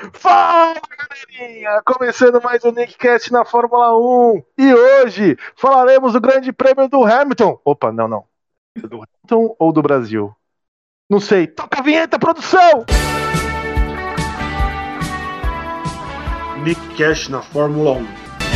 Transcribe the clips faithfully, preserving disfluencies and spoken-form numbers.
Fala, galerinha! Começando mais um Nickcast na Fórmula um. E hoje falaremos do Grande Prêmio do Hamilton. Opa, não, não. Do Hamilton ou do Brasil? Não sei. Toca a vinheta, produção! Nickcast na Fórmula um.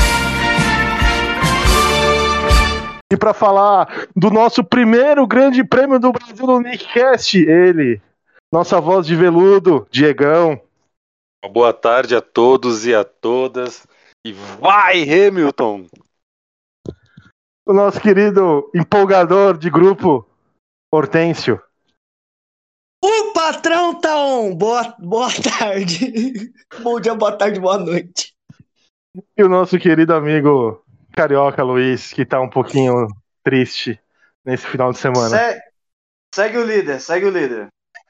E para falar do nosso primeiro Grande Prêmio do Brasil no Nickcast, ele, nossa voz de veludo, Diegão. Uma boa tarde a todos e a todas. E vai, Hamilton! O nosso querido empolgador de grupo, Hortêncio. O patrão tá on! Boa, boa tarde. Bom dia, boa tarde, boa noite. E o nosso querido amigo Carioca Luiz, que tá um pouquinho triste nesse final de semana. Se... Segue o líder, segue o líder.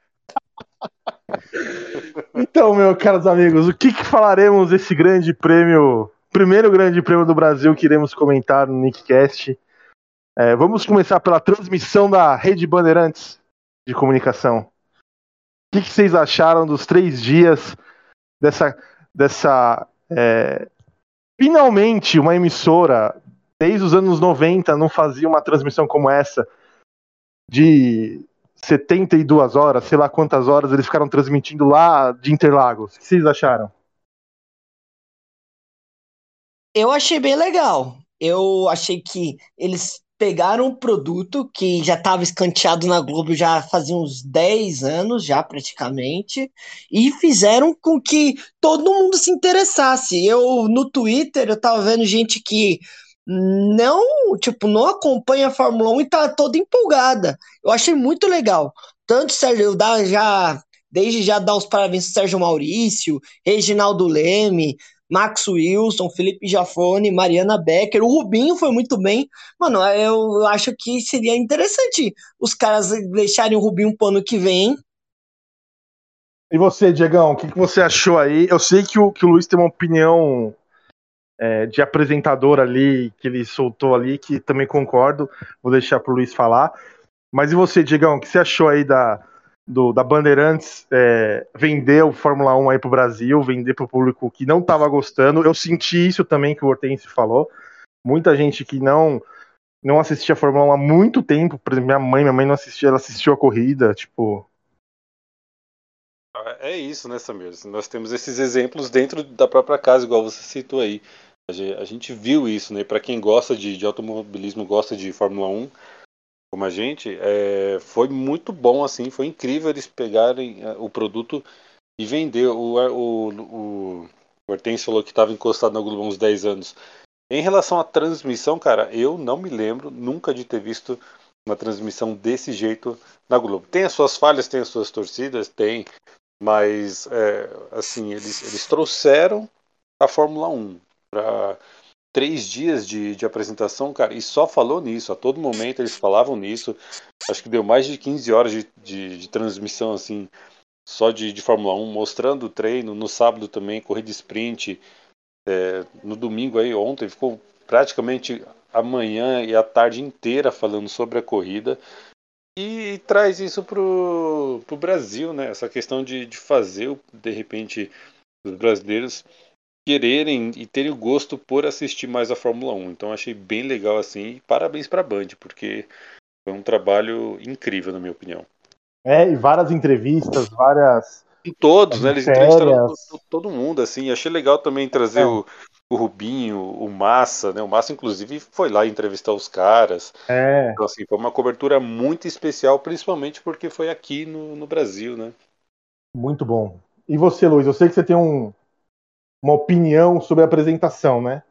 Então, meus caros amigos, o que, que falaremos desse grande prêmio, primeiro grande prêmio do Brasil que iremos comentar no Nickcast? É, vamos começar pela transmissão da Rede Bandeirantes de comunicação. O que, que vocês acharam dos três dias dessa, dessa é, finalmente uma emissora, desde os anos noventa, não fazia uma transmissão como essa, de setenta e duas horas, sei lá quantas horas eles ficaram transmitindo lá de Interlagos. O que vocês acharam? Eu achei bem legal. Eu achei que eles pegaram um produto que já estava escanteado na Globo já fazia uns dez anos, já praticamente, e fizeram com que todo mundo se interessasse. Eu, no Twitter, eu tava vendo gente que não, tipo, não acompanha a Fórmula um e tá toda empolgada. Eu achei muito legal. Tanto Sérgio, eu dá já, desde já dar os parabéns pro Sérgio Maurício, Reginaldo Leme, Max Wilson, Felipe Jafone, Mariana Becker, o Rubinho foi muito bem. Mano, eu acho que seria interessante os caras deixarem o Rubinho pro ano que vem. E você, Diegão, o que, que você achou aí? Eu sei que o, que o Luiz tem uma opinião é, de apresentador ali, que ele soltou ali, que também concordo. Vou deixar pro Luiz falar. Mas e você, Diegão, o que você achou aí da, do, da Bandeirantes é, vender o Fórmula um aí pro Brasil, vender pro público que não tava gostando? Eu senti isso também que o Hortêncio falou. Muita gente que não não assistia a Fórmula um há muito tempo. Por exemplo, minha mãe, minha mãe não assistia, ela assistiu a corrida, tipo... É isso, né, Samir? Nós temos esses exemplos dentro da própria casa, igual você citou aí. A gente viu isso, né? Para quem gosta de, de automobilismo, gosta de Fórmula um, como a gente, é, foi muito bom, assim, foi incrível eles pegarem o produto e vender. O, o, o, o Hortêncio falou que estava encostado na Globo há uns dez anos. Em relação à transmissão, cara, eu não me lembro nunca de ter visto uma transmissão desse jeito na Globo. Tem as suas falhas, tem as suas torcidas, tem, mas é, assim, eles, eles trouxeram a Fórmula um para três dias de, de apresentação, cara, e só falou nisso, a todo momento eles falavam nisso. Acho que deu mais de quinze horas de, de, de transmissão, assim, só de, de Fórmula um, mostrando o treino, no sábado também, corrida sprint, é, no domingo aí, ontem, ficou praticamente a manhã e a tarde inteira falando sobre a corrida, e, e traz isso pro, pro Brasil, né, essa questão de, de fazer, de repente, os brasileiros quererem e terem o gosto por assistir mais a Fórmula um. Então achei bem legal assim, e parabéns para a Band, porque foi um trabalho incrível, na minha opinião. É, e várias entrevistas, várias Em todos, né? Eles entrevistaram to- matérias. to- todo mundo, assim. Achei legal também trazer É, o, o Rubinho, o Massa, né? O Massa, inclusive, foi lá entrevistar os caras. é, Então, assim, foi uma cobertura muito especial, principalmente porque foi aqui no, no Brasil, né? muito bom. E você, Luiz, eu sei que você tem um, uma opinião sobre a apresentação, né?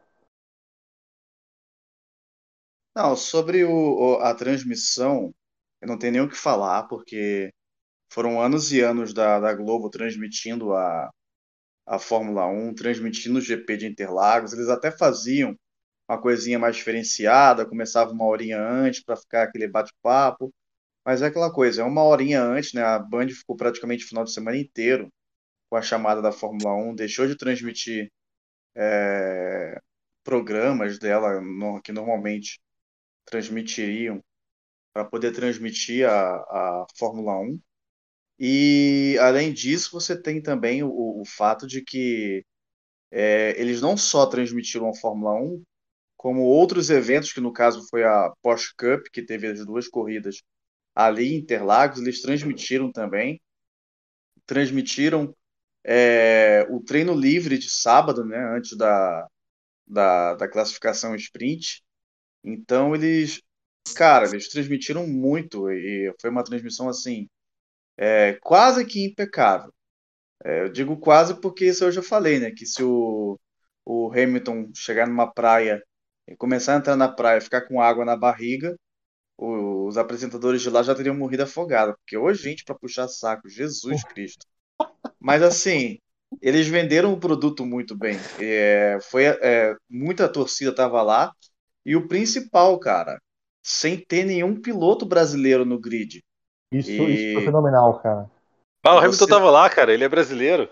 Não, sobre o, o- a transmissão, eu não tenho nem o que falar, porque foram anos e anos da, da Globo transmitindo a, a Fórmula um, transmitindo o G P de Interlagos. Eles até faziam uma coisinha mais diferenciada, começava uma horinha antes para ficar aquele bate-papo. Mas é aquela coisa, é uma horinha antes, né? A Band ficou praticamente o final de semana inteiro com a chamada da Fórmula um, deixou de transmitir é, programas dela no- que normalmente transmitiriam para poder transmitir a, a Fórmula um. E, além disso, você tem também o, o fato de que é, eles não só transmitiram a Fórmula Um, como outros eventos, que no caso foi a Porsche Cup, que teve as duas corridas ali em Interlagos, eles transmitiram também. Transmitiram é, o treino livre de sábado, né, antes da, da, da classificação sprint. Então, eles, cara, eles transmitiram muito e foi uma transmissão assim, é, quase que impecável. É, eu digo quase porque isso eu já falei, né? Que se o, o Hamilton chegar numa praia e começar a entrar na praia e ficar com água na barriga, o- os apresentadores de lá já teriam morrido afogados. Porque hoje, gente, para puxar saco, Jesus Cristo. Mas assim, eles venderam o produto muito bem. É, foi, é, muita torcida estava lá. E o principal, cara, sem ter nenhum piloto brasileiro no grid. Isso, isso foi E fenomenal, cara. Ah, o Hamilton você. tava lá, cara, ele é brasileiro.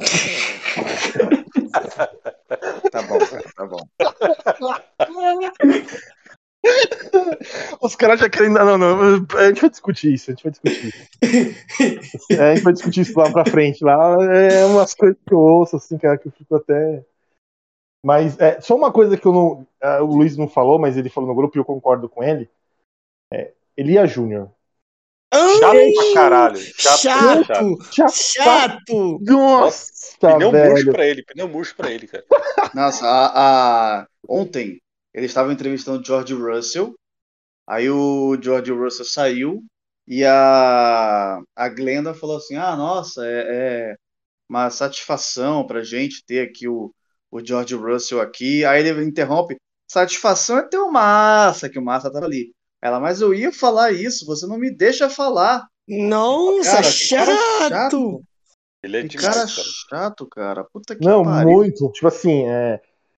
Tá bom, cara, tá bom. Os caras já querem. Não, não, não. A gente vai discutir isso, a gente vai discutir isso. É, a gente vai discutir isso lá pra frente. Lá é umas coisas que eu ouço, assim, cara, que eu fico até. Mas é, só uma coisa que eu não. ah, O Luiz não falou, mas ele falou no grupo e eu concordo com ele. Elia Júnior. Chato Ai, pra caralho. Chato, chato, chato. chato, Chato. chato. Nossa, Nossa, pneu murcho velho. pra ele, pneu murcho pra ele, cara. Nossa, a, a- ontem eles estavam entrevistando o George Russell, aí o George Russell saiu e a, a Glenda falou assim: Ah, nossa, é, é uma satisfação pra gente ter aqui o, o George Russell aqui. Aí ele interrompe: Satisfação é ter o Massa, que o Massa tava ali. Ela, mas eu ia falar isso, você não me deixa falar. Nossa, Cara, que cara chato. chato, Ele é que cara demais, cara. chato, cara. Puta que Não, pariu. muito. Tipo assim, é,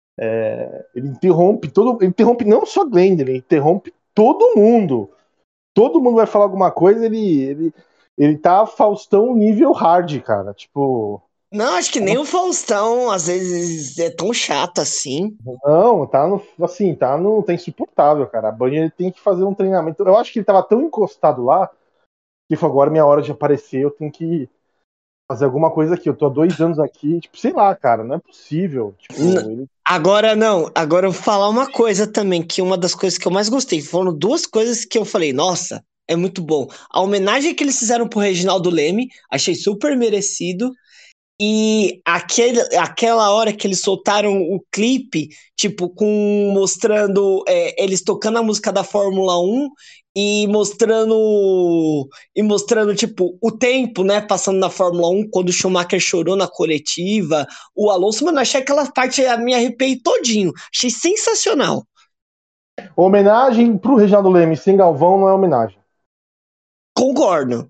é, ele interrompe todo. Ele interrompe não só Glenda, ele interrompe todo mundo. Todo mundo vai falar alguma coisa, ele, ele, ele tá Faustão nível hard, cara. Tipo, Não, acho que nem o Faustão às vezes é tão chato assim. não, tá no, assim, tá no, tá insuportável, cara. A Band ele tem que fazer um treinamento. Eu acho que ele tava tão encostado lá que foi agora minha hora de aparecer, eu tenho que fazer alguma coisa aqui. Eu tô há dois anos aqui, tipo, sei lá, cara, não é possível. N- Tipo, ele. Agora não, agora eu vou falar uma coisa também, que uma das coisas que eu mais gostei, foram duas coisas que eu falei, nossa, é muito bom. A homenagem que eles fizeram pro Reginaldo Leme, achei super merecido. E aquele, aquela hora que eles soltaram o clipe, tipo, com mostrando é, eles tocando a música da Fórmula Um e mostrando e mostrando, tipo, o tempo, né, passando na Fórmula Um, quando o Schumacher chorou na coletiva, o Alonso, mano, achei aquela parte, me arrepiei todinho, achei sensacional. Homenagem pro Reginaldo Leme sem Galvão não é homenagem. Concordo.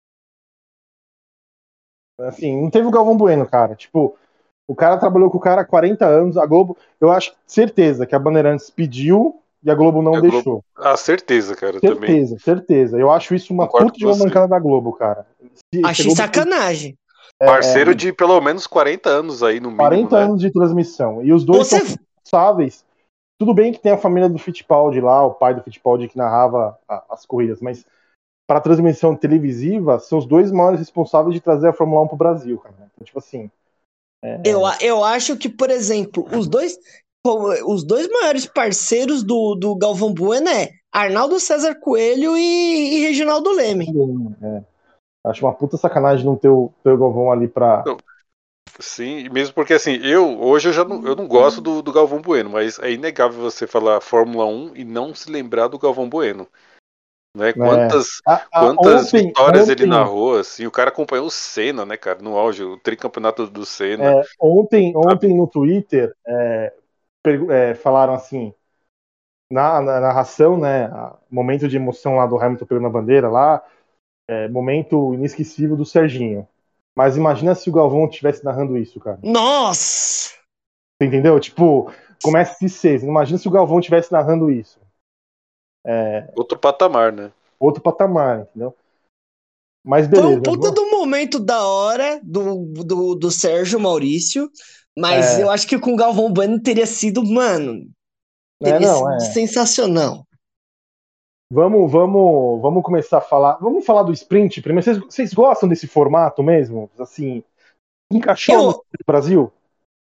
Assim, não teve o Galvão Bueno, cara. Tipo, o cara trabalhou com o cara há quarenta anos, a Globo. Eu acho certeza que a Bandeirantes pediu e a Globo não A Globo. deixou. Ah, certeza, cara, também. Certeza, certeza. Eu acho isso uma Concordo puta com de uma você. mancada da Globo, cara. Se, se a Achei Globo tem sacanagem. Parceiro de pelo menos quarenta anos aí, no mínimo, quarenta né? anos de transmissão e os dois Você são responsáveis. Tudo bem que tem a família do Fittipaldi lá, o pai do Fittipaldi que narrava a, as corridas, mas para a transmissão televisiva, são os dois maiores responsáveis de trazer a Fórmula um pro Brasil, cara. Então, tipo assim. Eu, É... eu acho que, por exemplo, os dois, os dois maiores parceiros do, do Galvão Bueno é Arnaldo César Coelho e, e Reginaldo Leme. é, acho uma puta sacanagem não ter o, ter o Galvão ali pra. Não, sim, mesmo porque assim, eu hoje eu já não, eu não gosto do, do Galvão Bueno, mas é inegável você falar Fórmula um e não se lembrar do Galvão Bueno. Né? Né? Quantas, A, a, quantas ontem, vitórias ele ontem, narrou, assim, o cara acompanhou o Senna, né, cara, no auge, o tricampeonato do Senna, é, ontem, sabe? ontem no Twitter é, pergu- é, falaram assim, na, na narração, né, a- momento de emoção lá do Hamilton pegando a bandeira lá, é, momento inesquecível do Serginho. Mas imagina se o Galvão estivesse narrando isso, cara. Nossa! Você entendeu? Tipo, começa a ser. Imagina se o Galvão estivesse narrando isso. Outro patamar, né? Outro patamar, entendeu? Mas Foi um beleza. puta do momento da hora do, do, do Sérgio Maurício, mas É, eu acho que com o Galvão Bueno teria sido, mano, é, teria não, sido é. sensacional. Vamos, vamos, vamos começar a falar. Vamos falar do sprint primeiro. Vocês, vocês gostam desse formato mesmo? Assim, encaixou no Eu, Brasil?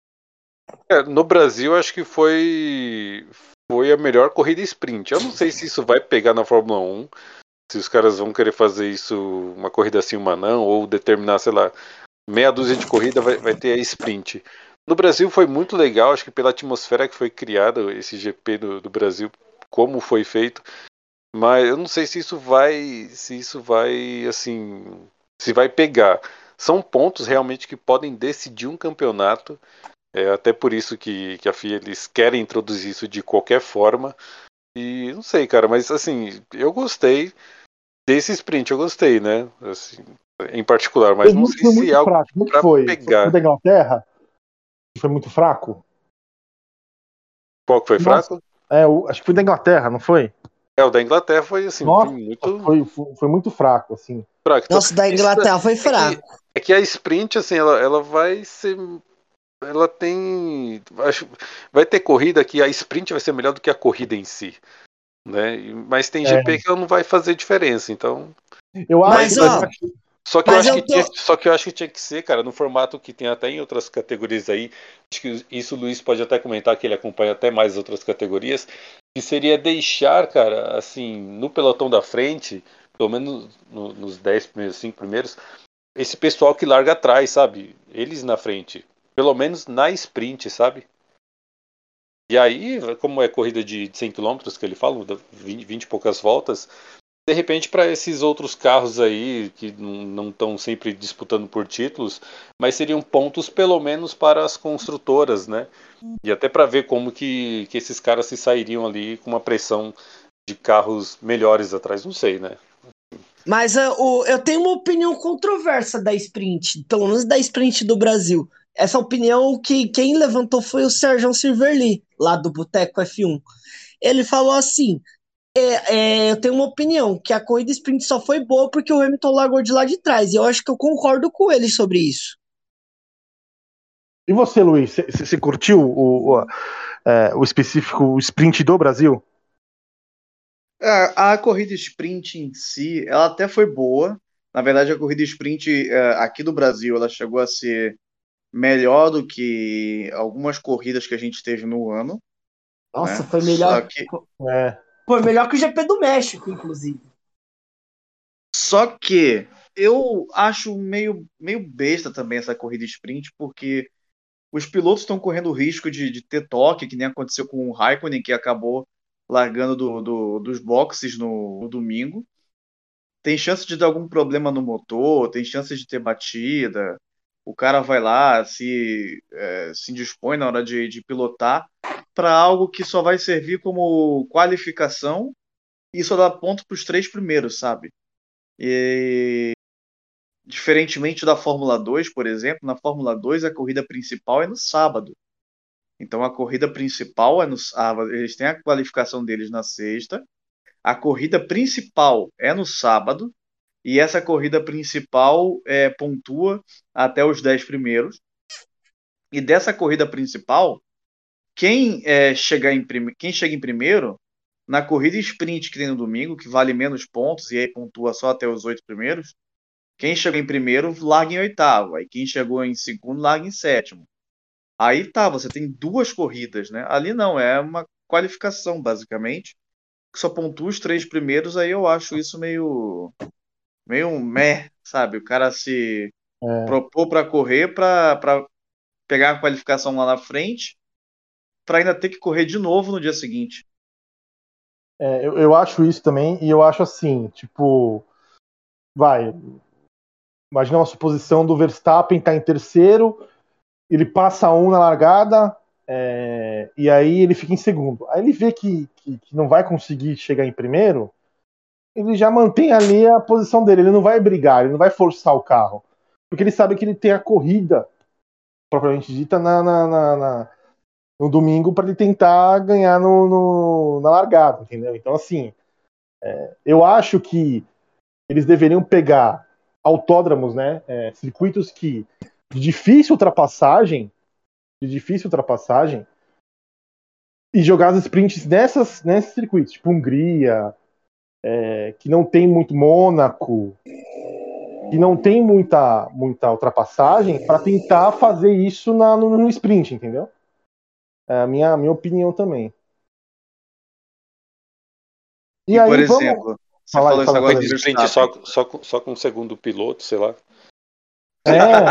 É, no Brasil, acho que foi, foi a melhor corrida sprint. Eu não sei se isso vai pegar na Fórmula um, se os caras vão querer fazer isso, uma corrida assim, uma não, ou determinar, sei lá, meia dúzia de corrida vai, vai ter a sprint. No Brasil foi muito legal, acho que pela atmosfera que foi criada, esse G P do, do Brasil, como foi feito. Mas eu não sei se isso vai, se isso vai, assim, se vai pegar. São pontos realmente que podem decidir um campeonato. É até por isso que, que a F I A eles querem introduzir isso de qualquer forma. E não sei, cara, mas assim, eu gostei desse sprint, eu gostei, né? Assim, em particular, mas Foi não muito, sei foi se é muito algo fraco. Como é que pra foi? Foi pegar. da Inglaterra? Foi muito fraco? Qual que foi Nossa, fraco? é, o- acho que foi da Inglaterra, não foi? É, o da Inglaterra foi assim, foi Nossa, muito foi, foi, foi muito fraco, assim. fraco. Então, nossa, da isso da- Inglaterra foi é que, fraco. é que a sprint, assim, ela, ela vai ser. Ela tem. Acho, vai ter corrida que a sprint vai ser melhor do que a corrida em si. Né? E- Mas tem É, G P que ela não vai fazer diferença, então. eu acho, Mas, Mas, eu ó, acho. só que eu mas acho que eu tinha, tô. só que eu acho que tinha que ser, cara, no formato que tem até em outras categorias aí. Acho que isso o Luiz pode até comentar que ele acompanha até mais outras categorias, que seria deixar, cara, assim, no pelotão da frente, pelo menos no- nos dez primeiros, cinco primeiros, esse pessoal que larga atrás, sabe? Eles na frente. Pelo menos na sprint, sabe? E aí, como é corrida de cem quilômetros que ele fala, vinte, vinte e poucas voltas, de repente para esses outros carros aí que não estão sempre disputando por títulos, mas seriam pontos pelo menos para as construtoras, né? E até para ver como que, que esses caras se sairiam ali com uma pressão de carros melhores atrás, não sei, né? Mas ah, o, eu tenho uma opinião controversa da sprint, pelo menos da sprint do Brasil. Essa opinião que quem levantou foi o Sérgio Silverly, lá do Boteco F um. Ele falou assim: é, é, eu tenho uma opinião, que a corrida sprint só foi boa porque o Hamilton largou de lá de trás. E eu acho que eu concordo com ele sobre isso. E você, Luiz, você- você curtiu o, o, é, o específico o sprint do Brasil? A, a corrida sprint em si, ela até foi boa. Na verdade, a corrida sprint eh, aqui do Brasil, ela chegou a ser melhor do que algumas corridas que a gente teve no ano, Nossa, né? foi Só melhor. que, É, Foi melhor que o G P do México, inclusive. só que eu acho meio, meio besta também essa corrida sprint, porque os pilotos estão correndo o risco de, de ter toque, que nem aconteceu com o Raikkonen, que acabou largando do, do- dos boxes no, no domingo. Tem chance de dar algum problema no motor, tem chance de ter batida. O cara vai lá, se, é, se indispõe na hora de, de pilotar para algo que só vai servir como qualificação e só dá ponto para os três primeiros, sabe? E diferentemente da Fórmula dois, por exemplo, na Fórmula dois a corrida principal é no sábado. Então a corrida principal é no sábado, eles têm a qualificação deles na sexta, a corrida principal é no sábado, e essa corrida principal é, pontua até os dez primeiros. E dessa corrida principal, quem, é, chegar em prime... quem chega em primeiro, na corrida sprint que tem no domingo, que vale menos pontos e aí pontua só até os oito primeiros, quem chegou em primeiro larga em oitavo, aí quem chegou em segundo larga em sétimo. Aí tá, você tem duas corridas, né? Ali não, é uma qualificação, basicamente, que só pontua os três primeiros, aí eu acho isso meio, meio um meh, sabe? O cara se é, propor para correr para pegar a qualificação lá na frente, para ainda ter que correr de novo no dia seguinte. é, eu, eu acho isso também, e eu acho assim, tipo, vai, imagina uma suposição do Verstappen tá em terceiro, ele passa um na largada, é, e aí ele fica em segundo. Aí ele vê que, que, que não vai conseguir chegar em primeiro, ele já mantém ali a posição dele, ele não vai brigar, ele não vai forçar o carro, porque ele sabe que ele tem a corrida, propriamente dita, na, na, na, na no domingo para ele tentar ganhar no, no, na largada, entendeu? Então, assim, eu acho que eles deveriam pegar autódromos, né, é, circuitos que de difícil ultrapassagem, de difícil ultrapassagem, e jogar as sprints nessas, nesses circuitos, tipo Hungria, é, que não tem muito Mônaco, que não tem muita, muita ultrapassagem, para tentar fazer isso na, no, no sprint, entendeu? É a minha, a minha opinião também. E, E, por aí, vamos. exemplo, você Fala aí, falou isso fala, agora fala do aí. Sprint Verstappen. só, só, com- só com o segundo piloto, sei lá. É,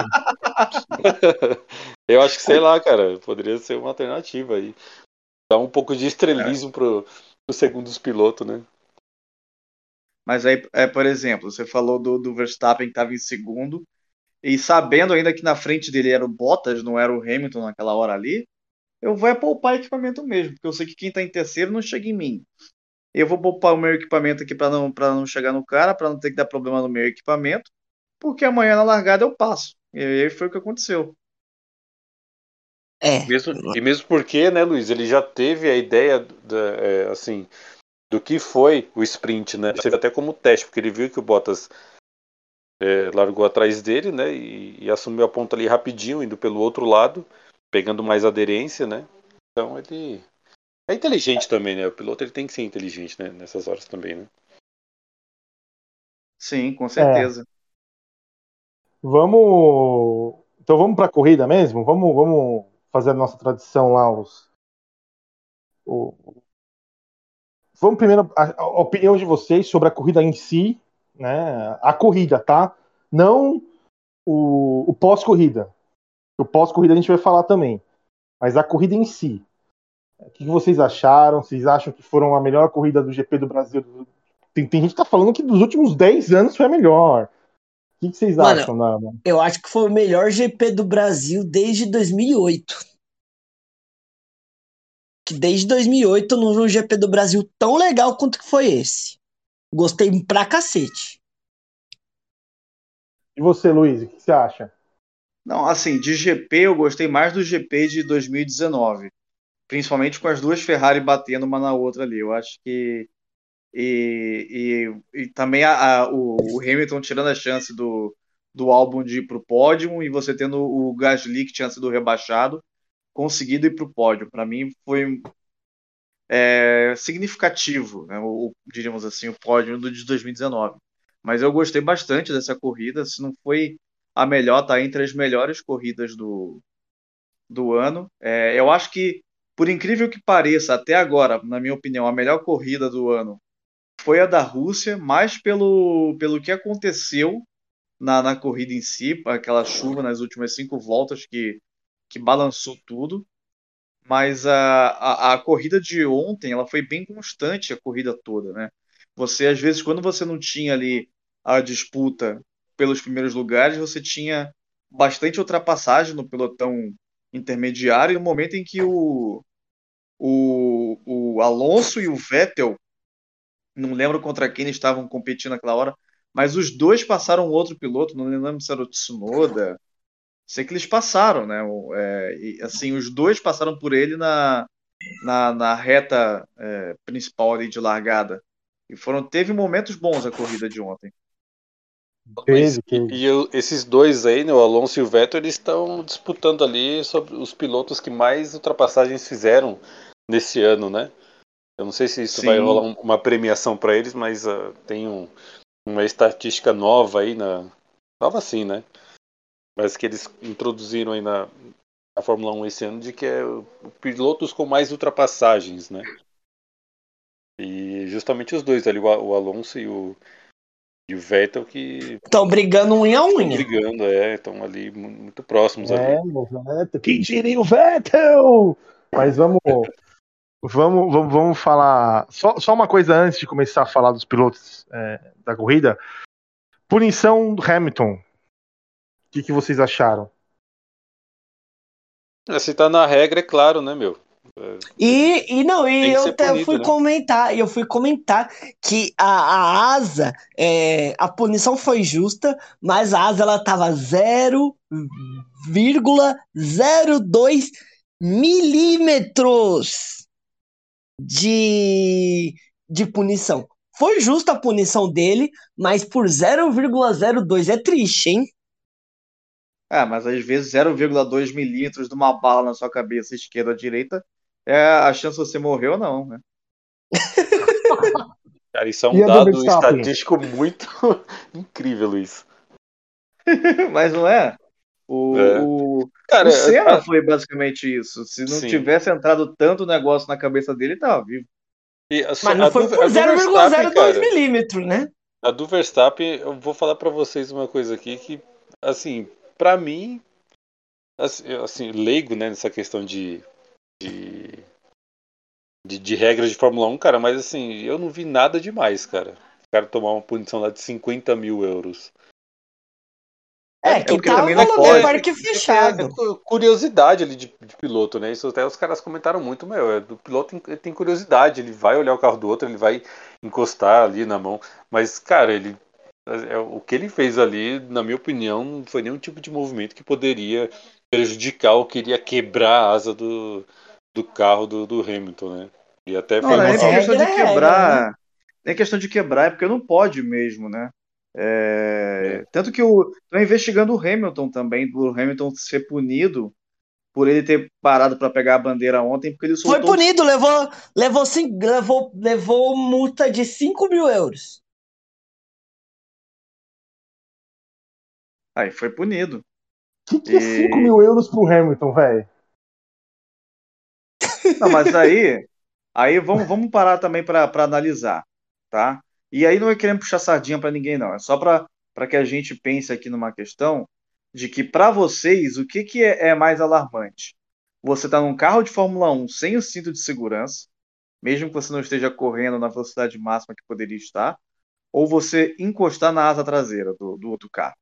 Eu acho que, sei lá, cara, poderia ser uma alternativa aí. Dar um pouco de É, estrelismo pro, pro segundos piloto, né? mas aí, é, por exemplo, você falou do, do Verstappen que estava em segundo, e sabendo ainda que na frente dele era o Bottas, não era o Hamilton naquela hora ali, eu vou é poupar equipamento mesmo, porque eu sei que quem está em terceiro não chega em mim. Eu vou poupar o meu equipamento aqui para não, para não chegar no cara, para não ter que dar problema no meu equipamento, porque amanhã na largada eu passo. E aí foi o que aconteceu. É, Mesmo, e mesmo porque, né, Luiz, ele já teve a ideia da, é, assim, do que foi o sprint, né? Ele teve até como teste, porque ele viu que o Bottas é, largou atrás dele, né? E, e assumiu a ponta ali rapidinho, indo pelo outro lado, pegando mais aderência, né? Então ele é inteligente também, né? O piloto ele tem que ser inteligente, né? Nessas horas também, né? Sim, com é. certeza. Vamos. Então vamos para a corrida mesmo? Vamos, vamos fazer a nossa tradição lá. Os, o... Vamos primeiro a, a opinião de vocês sobre a corrida em si, né? A corrida, tá? Não o, o pós-corrida. O pós-corrida a gente vai falar também. Mas a corrida em si. O que vocês acharam? Vocês acham que foram a melhor corrida do G P do Brasil? Tem, tem gente que tá falando que dos últimos dez anos foi a melhor. O que vocês mano, acham, Nana? eu acho que foi o melhor G P do Brasil desde dois mil e oito. Que desde dois mil e oito eu não vi um G P do Brasil tão legal quanto que foi esse. Gostei pra cacete. E você, Luiz, o que você acha? Não, assim, de G P eu gostei mais do G P de dois mil e dezenove, principalmente com as duas Ferrari batendo uma na outra ali. Eu acho que e, e, e também a, a- o, o Hamilton tirando a chance do, do álbum de ir para o pódio e você tendo o Gasly que tinha sido rebaixado conseguido ir para o pódio. Para mim foi é, significativo, né, o, diríamos assim, o pódio do de dois mil e dezenove. Mas eu gostei bastante dessa corrida. Se não foi a melhor, tá entre as melhores corridas do, do ano. É, eu acho que, por incrível que pareça, até agora, na minha opinião, a melhor corrida do ano foi a da Rússia, mais pelo, pelo que aconteceu na, na corrida em si, aquela chuva nas últimas cinco voltas que, que balançou tudo. Mas a, a, a corrida de ontem, ela foi bem constante a corrida toda, né? Você, às vezes, quando você não tinha ali a disputa pelos primeiros lugares, você tinha bastante ultrapassagem no pelotão intermediário, e no momento em que o, o, o Alonso e o Vettel, não lembro contra quem eles estavam competindo naquela hora, mas os dois passaram outro piloto, não lembro se era o Tsunoda, sei que eles passaram, né? O- é, e, assim, os dois passaram por ele na, na, na reta é, principal ali de largada. E foram, teve momentos bons a corrida de ontem. Luiz, Teve, e, teve. e eu- esses dois aí, né, o Alonso e o Vettel, eles estão disputando ali sobre os pilotos que mais ultrapassagens fizeram nesse ano, né? Eu não sei se isso vai rolar Sim, um- uma premiação para eles, mas ah, tem um- uma estatística nova aí na nova sim, né? Mas que eles introduziram aí na, na Fórmula um esse ano de que é o, o pilotos com mais ultrapassagens, né? E justamente os dois ali, o, A- o Alonso e o, e o Vettel que Estão brigando unha a estão unha. brigando, é, estão ali mu- muito próximos ali. É, o Vettel. Quem diria o Vettel? Mas vamos, vamos, vamos, vamos falar. Só, só uma coisa antes de começar a falar dos pilotos é, da corrida. Punição do Hamilton. O que, que vocês acharam? É, se tá na regra, é claro, né, meu? É, ele E, e não, e tem que eu ser até punido, fui né? comentar, eu fui comentar que a, a asa, é, a punição foi justa, mas a asa ela tava zero vírgula zero dois milímetros de, de punição. Foi justa a punição dele, mas por zero vírgula zero dois é triste, hein? é, mas às vezes zero vírgula dois milímetros de uma bala na sua cabeça, esquerda ou direita, é a chance de você morrer ou não, né? Cara, isso é um E a do dado Verstappen? estatístico muito incrível, Luiz. Mas não é? É. O, o, Cara, o Senna a- foi basicamente isso. Se não sim. tivesse entrado tanto negócio na cabeça dele, ele tava vivo. E a, Mas a não foi do, por a do zero vírgula Verstappen, zero dois cara. milímetros, né? A do Verstappen, eu vou falar pra vocês uma coisa aqui que, assim, pra mim, assim, eu, assim, leigo, né, nessa questão de, de, de, de regras de Fórmula um, cara, mas assim, eu não vi nada demais, cara. O cara tomar uma punição lá de cinquenta mil euros. É É, porque, É que porque também não tava é, no pode. é, parque é, é, é fechado. cu- curiosidade ali de, de piloto, né? Isso até os caras comentaram muito, meu. É, do piloto tem, ele tem curiosidade, ele vai olhar o carro do outro, ele vai encostar ali na mão. Mas, cara, ele. É, o que ele fez ali, na minha opinião, não foi nenhum tipo de movimento que poderia prejudicar ou queria quebrar a asa do, do carro do, do Hamilton, né? E até Não, foi É, não é uma. nem mas por questão regra de é regra, né? quebrar. Nem é questão de quebrar, é porque não pode mesmo, né? É, É, Tanto que o estão investigando o Hamilton também, o Hamilton ser punido por ele ter parado para pegar a bandeira ontem, porque ele Foi soltou o. punido, levou, levou, cin- levou, levou multa de cinco mil euros. Aí foi punido. O que, que é cinco E mil euros pro Hamilton, velho? não, mas aí, aí vamos, vamos parar também para analisar, tá? E aí não é querendo puxar sardinha para ninguém, não. É só para para que a gente pense aqui numa questão de que para vocês o que, que é, é mais alarmante? Você tá num carro de Fórmula um sem o cinto de segurança, mesmo que você não esteja correndo na velocidade máxima que poderia estar, ou você encostar na asa traseira do, do outro carro.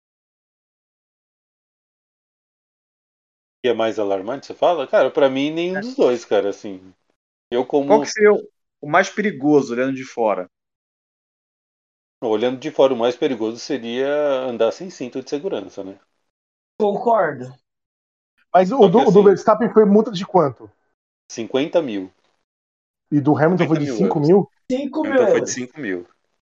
que é mais alarmante, você fala? Cara, pra mim, nenhum dos dois, cara, assim. Eu, Qual que como seria o o mais perigoso olhando de fora? olhando de fora, o mais perigoso seria andar sem cinto de segurança, né? Concordo. Mas o Só que do, o do assim, Verstappen foi multa de quanto? cinquenta mil. E do Hamilton foi cinquenta de mil cinco euros. mil? Cinco mil Então foi de euros. cinco mil.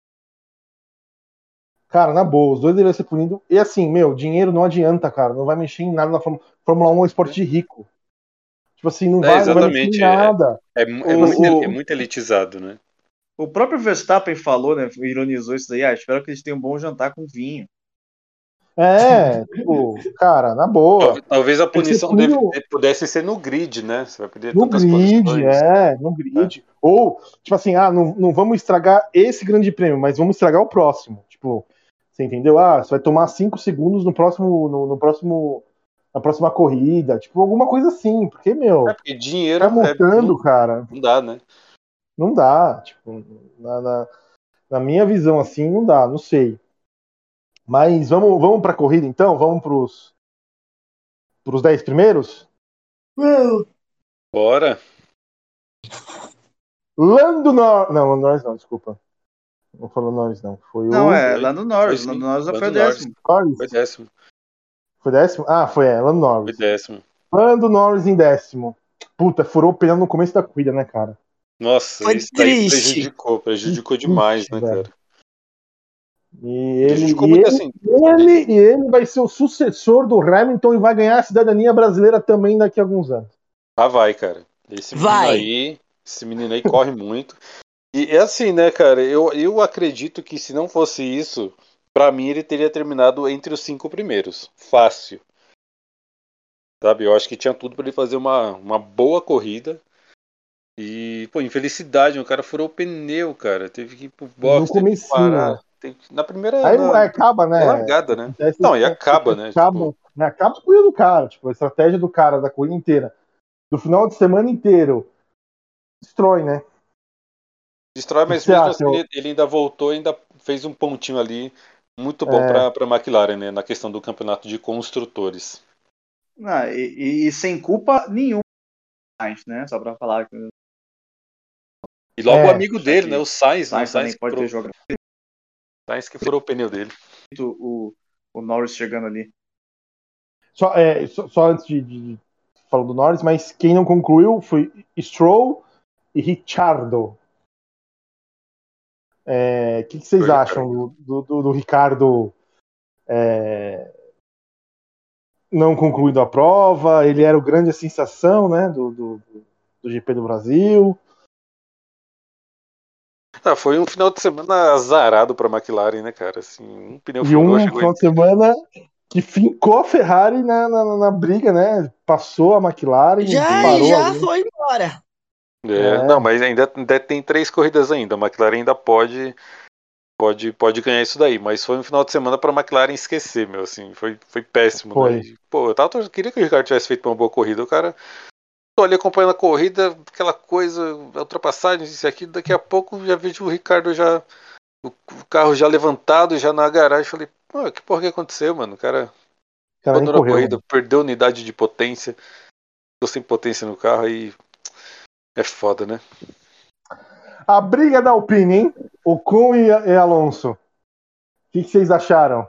Cara, na boa, os dois deveriam ser punidos. E assim, meu, dinheiro não adianta, cara. Não vai mexer em nada na Fórmula, Fórmula um é um esporte de rico. Tipo assim, não É, vai, não vai mexer em exatamente. É, nada. é, mu- é muito, é O, o, muito elitizado, né? o próprio Verstappen falou, né? Ironizou isso daí. Ah, espero que eles tenham um bom jantar com vinho. É, tipo, cara, na boa. Talvez, talvez a Tem que ser punição deve, punido pudesse ser no grid, né? Você vai perder no tantas grid, posições. é, no Né? grid. Ou, tipo assim, ah, não, não vamos estragar esse grande prêmio, mas vamos estragar o próximo. Tipo, você entendeu? Ah, você vai tomar cinco segundos no próximo, no, no próximo, na próxima corrida. Tipo, alguma coisa assim. Porque, É, meu, porque ficar dinheiro é, multando, não, cara, não dá, né? não dá. Tipo, na, na, na minha visão, assim, não dá, não sei. Mas vamos, vamos pra corrida, então? Vamos pros, pros dez primeiros? Meu, Bora. Lando Norris. Não, Lando Norris não, desculpa. Não foi o Lando Norris, não. Foi Não, o. é Foi, lá no foi Norris. Lá no sim. Norris já foi Lando o Norris. décimo. Foi Norris? décimo. Foi décimo? Ah, foi, é, Lando Foi Norris. décimo. Lando Norris em décimo. Puta, furou o pneu no começo da corrida, né, cara? Nossa, foi isso daí triste. prejudicou, Que prejudicou demais, triste, né, velho. cara? E ele, Prejudicou e muito ele, assim. ele, e ele vai ser o sucessor do Hamilton e vai ganhar a cidadania brasileira também daqui a alguns anos. Ah, vai, cara. Esse menino Vai. aí, esse menino aí corre muito. E é assim, né, cara? Eu, eu acredito que se não fosse isso, pra mim ele teria terminado entre os cinco primeiros. Fácil. Sabe? Eu acho que tinha tudo pra ele fazer uma, uma boa corrida. E, pô, infelicidade, o cara furou o pneu, cara. Teve que ir pro No box, teve que comecinho. parar. Teve que- Na primeira. Aí Na, é, acaba, na né? largada, né? Acontece, Não, e acaba, né? acaba, Tipo, né? Acaba a corrida do cara, tipo, a estratégia do cara da corrida inteira, do final de semana inteiro, destrói, né? O destrói, que, que mas você mesmo acha? assim ele, ele ainda voltou, ainda fez um pontinho ali muito bom É, para a McLaren, né? Na questão do campeonato de construtores. Ah, e, e- e sem culpa nenhuma mais, né? Só pra falar que E logo o é, amigo já dele, né? que O Sainz, né? O Sainz Sainz também que pode ter furou, jogado Sainz que furou o pneu dele. o, o Norris chegando ali. só, é, só, só antes de, de falar do Norris, mas quem não concluiu foi Stroll e Ricciardo. É, o que, que vocês Foi, acham cara. do, do, do, do Ricardo é, não concluindo a prova? Ele era o grande sensação, né, do, do, do G P do Brasil. Ah, foi um final de semana azarado pra McLaren, né, cara? Assim, um pneu E furou, um chegou final em... de semana que fincou a Ferrari na, na, na briga, né? Passou a McLaren, Já e parou já ali. foi embora. É, não, É, mas ainda, ainda tem três corridas ainda. A McLaren ainda pode, pode, pode ganhar isso daí. Mas foi um final de semana pra McLaren esquecer, meu. Assim, foi, foi péssimo, né? foi. E, pô, eu tava, tor- queria que o Ricardo tivesse feito uma boa corrida. O cara tô ali acompanhando a corrida, aquela coisa, ultrapassagem, isso e aquilo. Daqui a pouco já vejo o Ricardo já, o, o carro já levantado, já na garagem. Falei, pô, que porra que aconteceu, mano? O cara O cara nem abandonou a correu, corrida, mano. perdeu unidade de potência, ficou sem potência no carro e é foda, né? A briga da Alpine, hein? Ocon e, e Alonso. O que, que vocês acharam?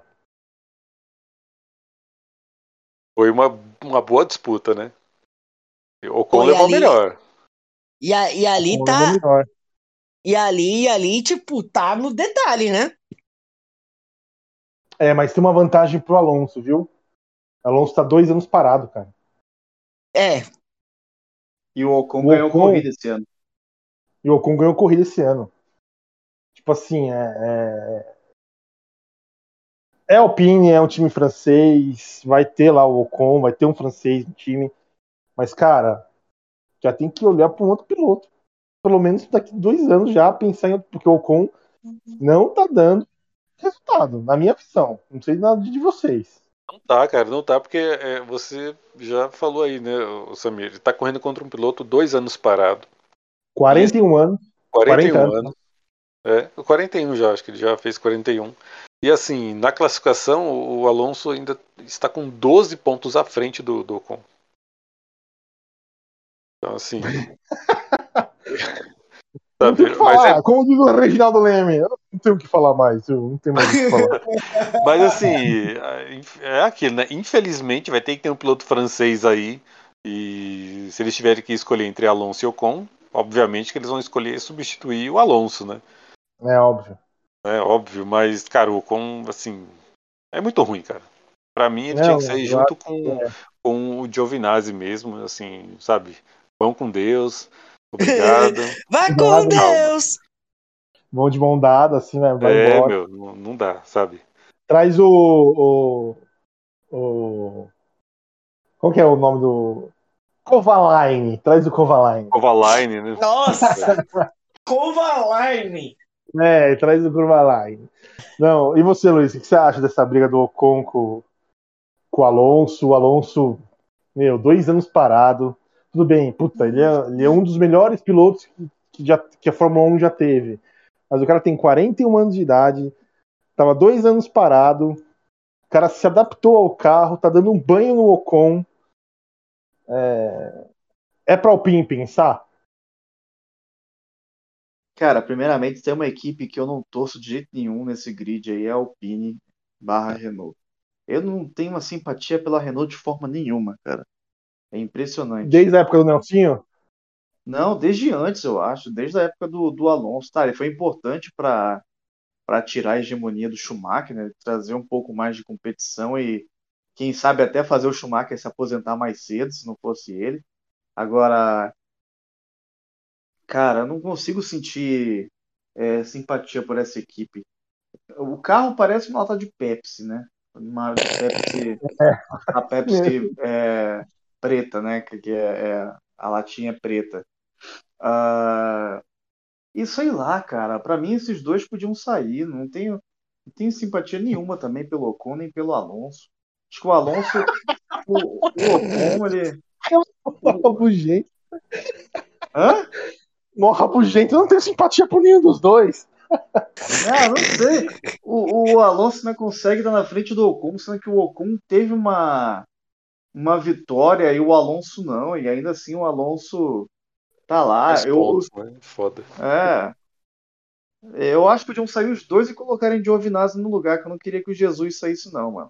Foi uma, uma boa disputa, né? O Ocon Foi levou ali. melhor. E, a- e ali Ocon levou tá. melhor. E ali, e ali, tipo, tá no detalhe, né? É, mas tem uma vantagem pro Alonso, viu? O Alonso tá dois anos parado, cara. É, E o Ocon O ganhou Ocon corrida esse ano. e o Ocon ganhou corrida esse ano. Tipo assim, é, é, é Alpine, é um time francês, vai ter lá o Ocon, vai ter um francês no time. Mas, cara, já tem que olhar para um outro piloto. Pelo menos daqui dois anos já pensar em outro, porque o Ocon não tá dando resultado, na minha visão. Não sei nada de vocês. Não tá, cara, não tá, porque é, você já falou aí, né, o Samir? Ele tá correndo contra um piloto dois anos parado. E esse quarenta e um anos, quarenta e quarenta um anos. anos. É, quarenta e um já, acho que ele já fez quarenta e um. E assim, na classificação, o Alonso ainda está com doze pontos à frente do, do Ocon. Então, assim, Não tenho o que sabe? Mas é, falar. Como diz o Reginaldo Leme, eu não tenho o que falar mais. Eu não tenho mais o que falar. mas assim, é aquilo, né? Infelizmente vai ter que ter um piloto francês aí. E se eles tiverem que escolher entre Alonso e Ocon, obviamente que eles vão escolher substituir o Alonso, né? É óbvio. É óbvio, mas, cara, o Ocon, assim, é muito ruim, cara. Pra mim ele tinha que Não, sair eu acho junto com, com o Giovinazzi mesmo, assim, sabe? Vão com Deus, obrigado, vai com nada. calma. Deus! Vão de mão dada, assim, né? Vai É, embora. meu, não, não dá, sabe? Traz o, o, o. Qual que é o nome do. Kovalainen. Traz o Kovalainen. Kovalainen, né? Nossa! Kovalainen! É, traz o Kovalainen. Não, e você, Luiz, o que você acha dessa briga do Ocon com, com o Alonso? O Alonso, meu, dois anos parado. Tudo bem, puta, ele é, ele é um dos melhores pilotos que, que, já, que a Fórmula um já teve. Mas o cara tem quarenta e um anos de idade, tava dois anos parado, o cara se adaptou ao carro, tá dando um banho no Ocon. É, é pra Alpine pensar? Cara, primeiramente tem uma equipe que eu não torço de jeito nenhum nesse grid aí, é a Alpine barra Renault. Eu não tenho uma simpatia pela Renault de forma nenhuma, cara. É impressionante. Desde a época do Nelsinho? Não, desde antes, eu acho, desde a época do, do Alonso. Tá, ele foi importante para para tirar a hegemonia do Schumacher, né? Trazer um pouco mais de competição e, quem sabe, até fazer o Schumacher se aposentar mais cedo, se não fosse ele. Agora, cara, eu não consigo sentir é, simpatia por essa equipe. O carro parece uma lata de Pepsi, né? Uma de Pepsi, a Pepsi é, preta, né? Que que é, é- a latinha é preta. Ah, e sei lá, cara, pra mim esses dois podiam sair. Não tenho, não tenho simpatia nenhuma também pelo Ocon nem pelo Alonso. Acho que o Alonso, o, o Ocon, ele. Mó O, rabugento. hã? Mó rabugento. Eu não tenho simpatia por nenhum dos dois. Ah, não sei. O, o Alonso não consegue estar na frente do Ocon, sendo que o Ocon teve uma, uma vitória e o Alonso não. E ainda assim o Alonso tá lá. Mais Eu, pontos, né? Foda. é, eu acho que podiam sair os dois e colocarem Giovinazzi no lugar, que eu não queria que o Jesus saísse, não, mano.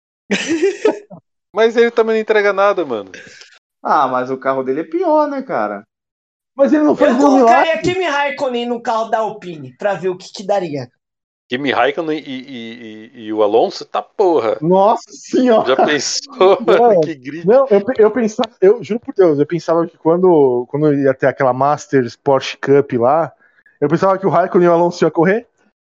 Mas ele também não entrega nada, mano. Ah, mas o carro dele é pior, né, cara? Mas ele não fez Eu nenhum milagre. colocaria Kimi Raikkonen no carro da Alpine pra ver o que, que daria. Kimi Raikkonen e, e, e, e o Alonso, tá porra. Nossa senhora. Já pensou? Não, Que grid. não eu, eu pensava, eu juro por Deus, eu pensava que quando, quando ia ter aquela Masters Porsche Cup lá, Eu pensava que o Raikkonen e o Alonso iam correr.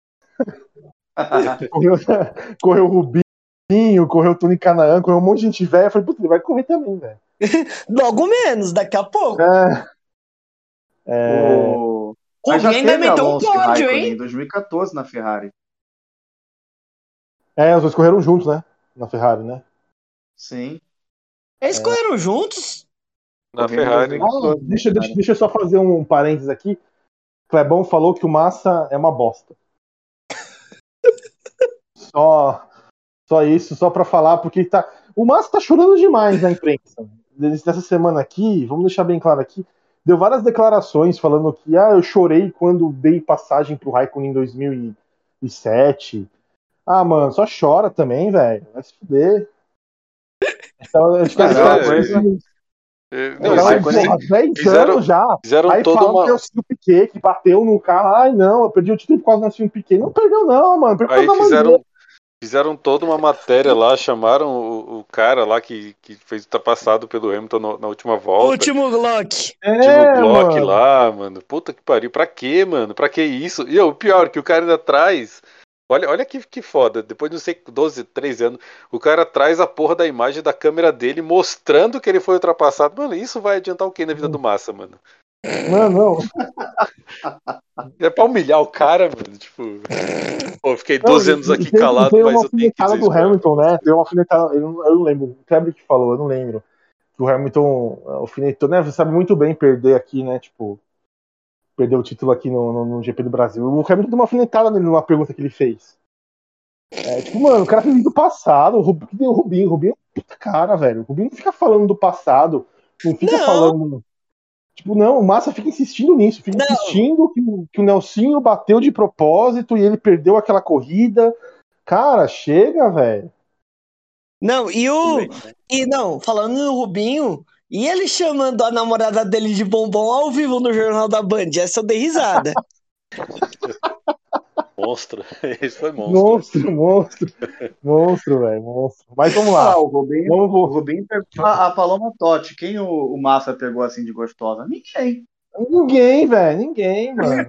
correu, correu o Rubinho, correu o Tony Canaan, correu um monte de gente velha. Eu falei, putz, ele vai correr também, velho. Logo menos, daqui a pouco. É, é... O... Mas já Rubinho ainda teve meteu um Alonso e pódio, Raikkonen hein? em dois mil e quatorze na Ferrari. é, os dois correram juntos, né? Na Ferrari, né? Sim. Eles correram juntos? Na Correram em Ferrari. Ah, dois mil e quatorze. deixa, deixa, deixa eu só fazer um parênteses aqui. Clebão falou que o Massa é uma bosta. Só, só isso, só pra falar, porque tá. O Massa tá chorando demais na imprensa. Dessa semana aqui, vamos deixar bem claro aqui, deu várias declarações falando que ah, eu chorei quando dei passagem pro Raikkonen em dois mil e sete. Ah, mano, só chora também, velho. Vai se fuder. Então, acho que Mas eles é uma É, coisa. É, Não, não, o eles- Raikkonen- porra, dez fizeram- anos já. Fizeram Aí toda falam que é uma. o Nelson Piquet, que bateu no carro. Ai, não, eu perdi o título por causa do Nelson Piquet. Não perdeu, não, mano. Perdeu por Aí causa da mãe dele. fizeram, fizeram toda uma matéria lá, chamaram o, o cara lá que, que fez ultrapassado pelo Hamilton no- na última volta. Último Glock. Timo É, Glock mano. lá, mano. Puta que pariu. Pra quê, mano? Pra que isso? E o pior, que o cara ainda traz. Olha, olha que, que foda. Depois de não sei, doze, treze anos, o cara traz a porra da imagem da câmera dele mostrando que ele foi ultrapassado. Mano, isso vai adiantar o que na vida do Massa, mano? Não, não. É pra humilhar o cara, mano. Tipo, pô, fiquei Não, doze e- anos e aqui tem, calado, tem mas uma eu tenho que alfinetada dizer do isso pra Hamilton, né? Tem uma alfinetada, eu não, eu não lembro. O Kleber que falou, eu não lembro. Que o Hamilton alfinetou, né? Você sabe muito bem perder aqui, né? Tipo, perder o título aqui no, no, no G P do Brasil. O Hamilton deu uma alfinetada nele numa pergunta que ele fez. É, tipo, mano, o cara fez do passado. O Rubinho, que deu o Rubinho? O Rubinho é um puta cara, velho. O Rubinho não fica falando do passado. Não fica Não. falando. Tipo, não, o Massa fica insistindo nisso. Fica Não. insistindo que, o- que o Nelsinho bateu de propósito e ele perdeu aquela corrida. Cara, chega, velho. Não, e o. E não, falando no Rubinho, e ele chamando a namorada dele de bombom ao vivo no Jornal da Band. Essa eu dei risada. Monstro. Esse foi monstro. Monstro, monstro. Monstro, velho, monstro. Mas vamos lá. Ah, o Rubinho, Vamos o voltar. Rubinho pegou a, a Paloma Totti. Quem o, o Massa pegou assim de gostosa? Ninguém. Ninguém, velho, ninguém, mano.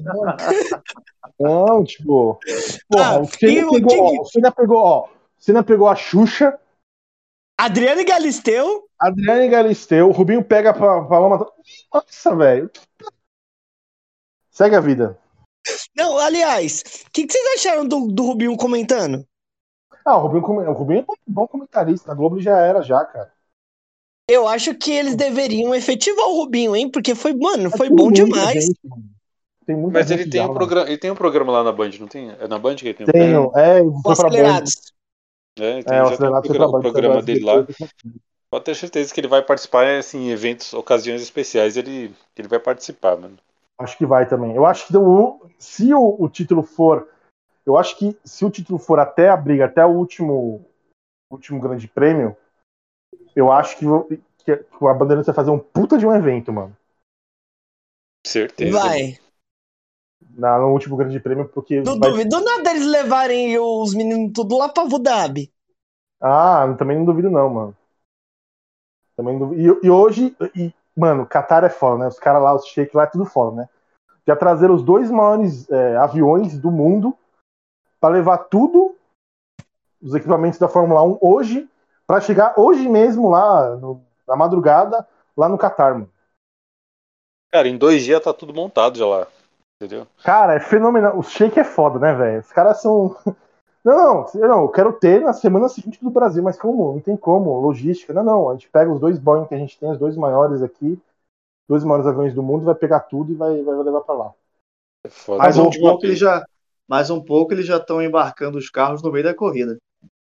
Não, tipo. Porra, Ah, o Senna e o pegou, que- ó, o Senna pegou, ó. O Senna pegou a Xuxa, Adriane Galisteu. Adriane Galisteu, o Rubinho pega pra Paloma. Nossa, velho. Segue a vida. Não, aliás, o que, que vocês acharam do, do Rubinho comentando? Ah, o Rubinho, come- o Rubinho é um bom comentarista. Na Globo já era, já, cara. Eu acho que eles deveriam efetivar o Rubinho, hein? Porque foi, mano, foi Tem bom muita demais. gente, mano. Tem muita Mas gente ele tem, já, um programa, ele tem um programa lá na Band, não tem? É na Band que ele tem um Tem, programa? é, ele Com foi pra Band. acelerados. É, É, tem, o já tem um Acelerados foi programa, pra o Band. programa dele lá. depois- Pode ter certeza que ele vai participar assim, em eventos, ocasiões especiais, ele, ele vai participar, mano. Acho que vai também. Eu acho que o- se o, o título for. Eu acho que se o título for até a briga, até o último, último grande prêmio, eu acho que, que, que a Bandeirantes vai fazer um puta de um evento, mano. Certeza. Vai. Na, no último grande prêmio, porque. Não vai- duvido nada eles levarem os meninos tudo lá pra Abu Dhabi. Ah, também não duvido, não, mano. Também não duvido. E, e hoje, e, mano, Qatar é foda, né? Os caras lá, os sheiks lá é tudo foda, né? Já trazeram os dois maiores é, aviões do mundo pra levar tudo, os equipamentos da Fórmula um, hoje, pra chegar hoje mesmo lá, no- na madrugada, lá no Qatar, mano. Cara, em dois dias tá tudo montado já lá. Entendeu? Cara, é fenomenal. O shake é foda, né, velho? Os caras são. Não, não, não, eu quero ter na semana seguinte do Brasil, mas como? Não tem como, logística. Não, não, a gente pega os dois Boeing que a gente tem, os dois maiores aqui, dois maiores aviões do mundo, vai pegar tudo e vai, vai levar pra lá. É foda. Mais A um última pouco vez. eles já, mais um pouco eles já estão embarcando os carros no meio da corrida.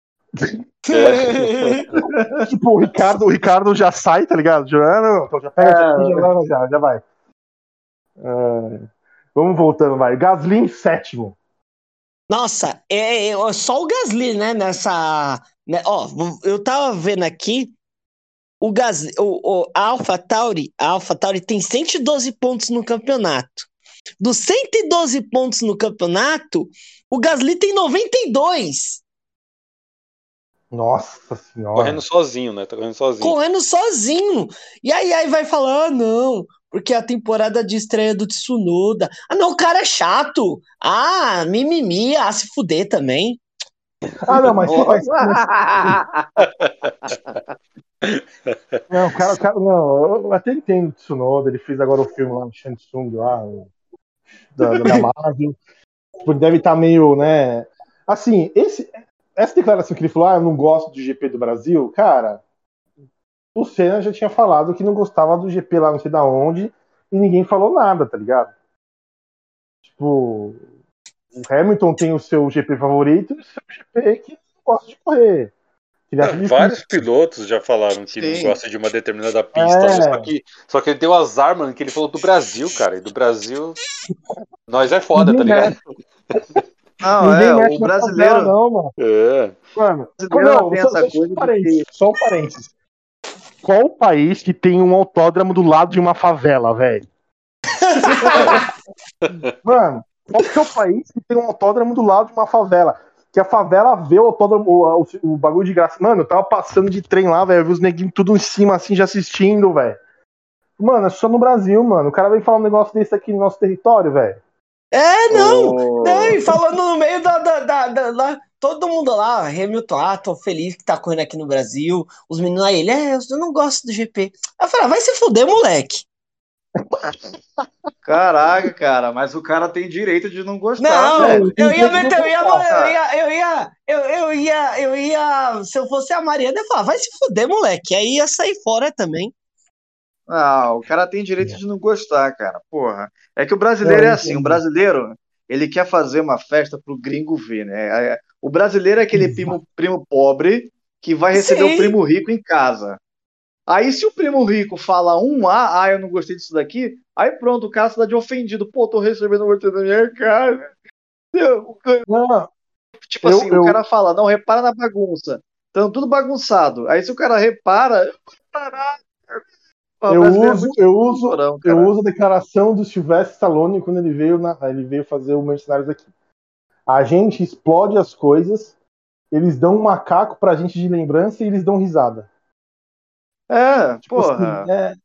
É. Tipo, o Ricardo, o Ricardo já sai, tá ligado? Já, ah, não, então já pega É. aqui, já, leva, já, já vai. É, vamos voltando, vai. Gasly em sétimo. Nossa, é, é só o Gasly, né? Nessa. Né, ó, eu tava vendo aqui. O Gasly, o, o, a AlphaTauri, a AlphaTauri tem cento e doze pontos no campeonato. Dos cento e doze pontos no campeonato, o Gasly tem noventa e dois. Nossa senhora. Correndo sozinho, né? Tá correndo sozinho. Correndo sozinho. E aí, aí vai falar, ah, não, porque é a temporada de estreia do Tsunoda. Ah, não, o cara é chato. Ah, mimimi, ah, se fuder também. Ah, não, mas, mas, não, o cara, o cara, não, eu até entendo o Tsunoda, ele fez agora o filme lá no Shansung, lá, da, da Marvel. Ele deve estar meio, né? Assim, esse, essa declaração que ele falou, ah, eu não gosto do G P do Brasil, cara, o Senna já tinha falado que não gostava do G P lá não sei da onde, e ninguém falou nada, tá ligado? Tipo, o Hamilton tem o seu G P favorito e o seu G P que não gosta de correr. Que ele acha Não, vários difícil. pilotos já falaram que não Sim. gostam de uma determinada pista, né? É. Só que, só que ele deu azar, mano, que ele falou do Brasil, cara. E do Brasil, nós é foda, Ninguém tá ligado? mexe, Não, ninguém é, mexe o na favela, brasileiro, não, mano. É. Mano, o brasileiro não, tem só, essa só, coisa um de parênteses, que. só um parênteses. Qual o país que tem um autódromo do lado de uma favela, velho? Mano, qual que é o país que tem um autódromo do lado de uma favela? Que a favela vê o autódromo, o, o, o bagulho de graça. Mano, eu tava passando de trem lá, velho. Eu vi os neguinhos tudo em cima, assim, já assistindo, velho. Mano, é só no Brasil, mano. O cara vem falar um negócio desse aqui no nosso território, velho. É, não. Não, o- e falando no meio da, da, da, da- lá, todo mundo lá, Hamilton, ah, tô feliz que tá correndo aqui no Brasil. Os meninos aí, ele, é, eu não gosto do G P. Aí eu falei, ah, vai se fuder, moleque. Caraca, cara, mas o cara tem direito de não gostar, Não, É, ele velho. tem eu ia direito de meter, eu ia, gostar. eu ia, eu ia, eu, eu ia, eu ia, se eu fosse a Mariana, eu ia falar, vai se fuder, moleque. Aí ia sair fora também. Ah, o cara tem direito de não gostar, cara. Porra. É que o Não, brasileiro é eu assim, o entendo. brasileiro, ele quer fazer uma festa pro gringo ver, né? É- O brasileiro é aquele primo, primo pobre que vai receber o Sim. primo rico em casa. Aí se o primo rico fala um A, ah, eu não gostei disso daqui, aí pronto, o cara se dá de ofendido. Pô, tô recebendo um na minha casa. Eu- Não, Tipo eu, assim, o eu, cara fala, não, repara na bagunça. Tão tudo bagunçado. Aí se o cara repara, caraca, o eu brasileiro é uso, muito eu uso, chorão, eu cara. uso a declaração do Sylvester Stallone quando ele veio, na, ele veio fazer o Mercenários aqui. A gente explode as coisas, eles dão um macaco pra gente de lembrança e eles dão risada. É, Tipo assim, porra. é.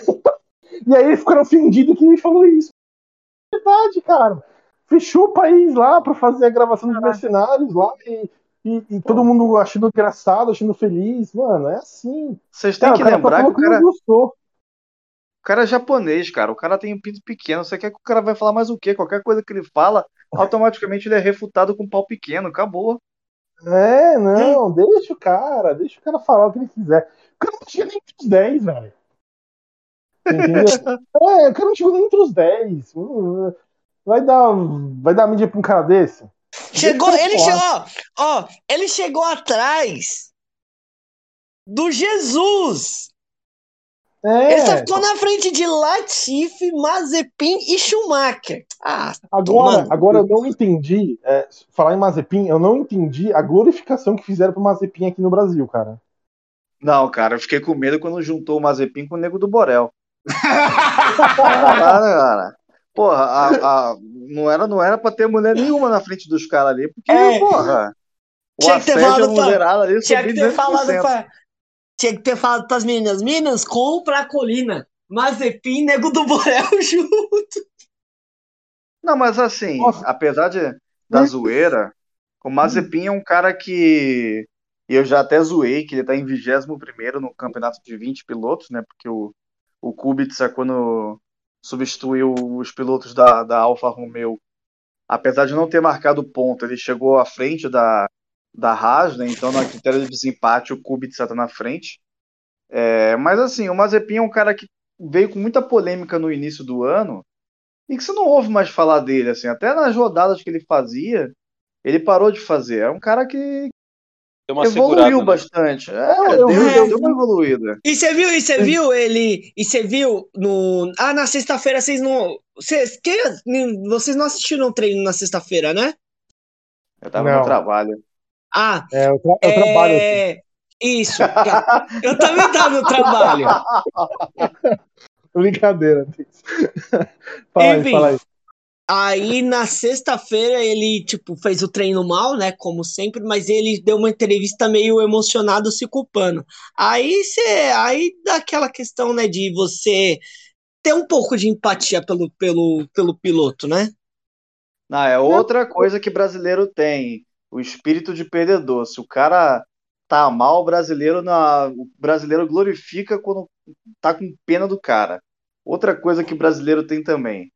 E aí eles ficaram ofendidos que ele falou isso. É verdade, cara. Fechou o país lá pra fazer a gravação dos Mercenários lá e, e, e todo Pô, mundo achando engraçado, achando feliz. Mano, é assim. vocês têm Cara, o que cara só lembrar que falou o que não cara, gostou. o cara é japonês, cara. O cara tem um pinto pequeno. Você quer que o cara vai falar mais o quê? Qualquer coisa que ele fala, automaticamente ele é refutado com um pau pequeno. Acabou. É, não, deixa o cara, deixa o cara falar o que ele quiser. O cara não tinha nem entre os dez, velho. Você entendeu? É, o cara não chegou nem entre os dez. Hum, Vai dar, vai dar mídia pra um cara desse? Deixa o Chegou, cara ele falar. chegou, ó, ó, ele chegou atrás do Jesus. Ele só É, ficou na frente de Latifi, Mazepin e Schumacher. Ah, agora, tomando. agora eu não entendi, é, falar em Mazepin, eu não entendi a glorificação que fizeram pro Mazepin aqui no Brasil, cara. Não, cara, eu fiquei com medo quando juntou o Mazepin com o Nego do Borel. Caralho, cara. Porra, a, a- não era, não era pra ter mulher nenhuma na frente dos caras ali, porque, É, porra, o tinha que ter assédio à falado pra, mulherada ali tinha subiu que ter duzentos por falado cento. pra, tinha que ter falado pras meninas, meninas, compra a colina. Mazepin, Nego do Borel junto. Não, mas assim, Nossa, apesar de, da zoeira, o Mazepin é um cara que eu já até zoei, que ele tá em vigésimo primeiro no campeonato de vinte pilotos, né? Porque o, o Kubica, quando substituiu os pilotos da, da Alfa Romeo, apesar de não ter marcado ponto, ele chegou à frente da, da Haas, né? Então, na critério de desempate, o Kubica tá na frente. É, mas assim, o Mazepin é um cara que veio com muita polêmica no início do ano e que você não ouve mais falar dele, assim, até nas rodadas que ele fazia, ele parou de fazer. É um cara que Deu uma evoluiu segurada, né? bastante. não, É, eu vi, deu, eu deu uma vi. evoluída. E você viu, e você viu ele, e você viu no, ah, na sexta-feira vocês não, vocês, que, vocês não assistiram o treino na sexta-feira, né? Eu tava no Não, trabalho. Ah, é, eu, tra eu trabalho aqui. é, isso, tá. Eu também tava no trabalho. Brincadeira. Fala aí, fala Enfim, aí. aí na sexta-feira ele, tipo, fez o treino mal, né, como sempre, mas ele deu uma entrevista meio emocionado, se culpando. Aí você, aí dá aquela questão, né, de você ter um pouco de empatia pelo, pelo, pelo piloto, né? Não, é outra coisa que brasileiro tem, o espírito de perdedor. Se o cara tá mal, o brasileiro, não, o brasileiro glorifica quando tá com pena do cara. Outra coisa que brasileiro tem também.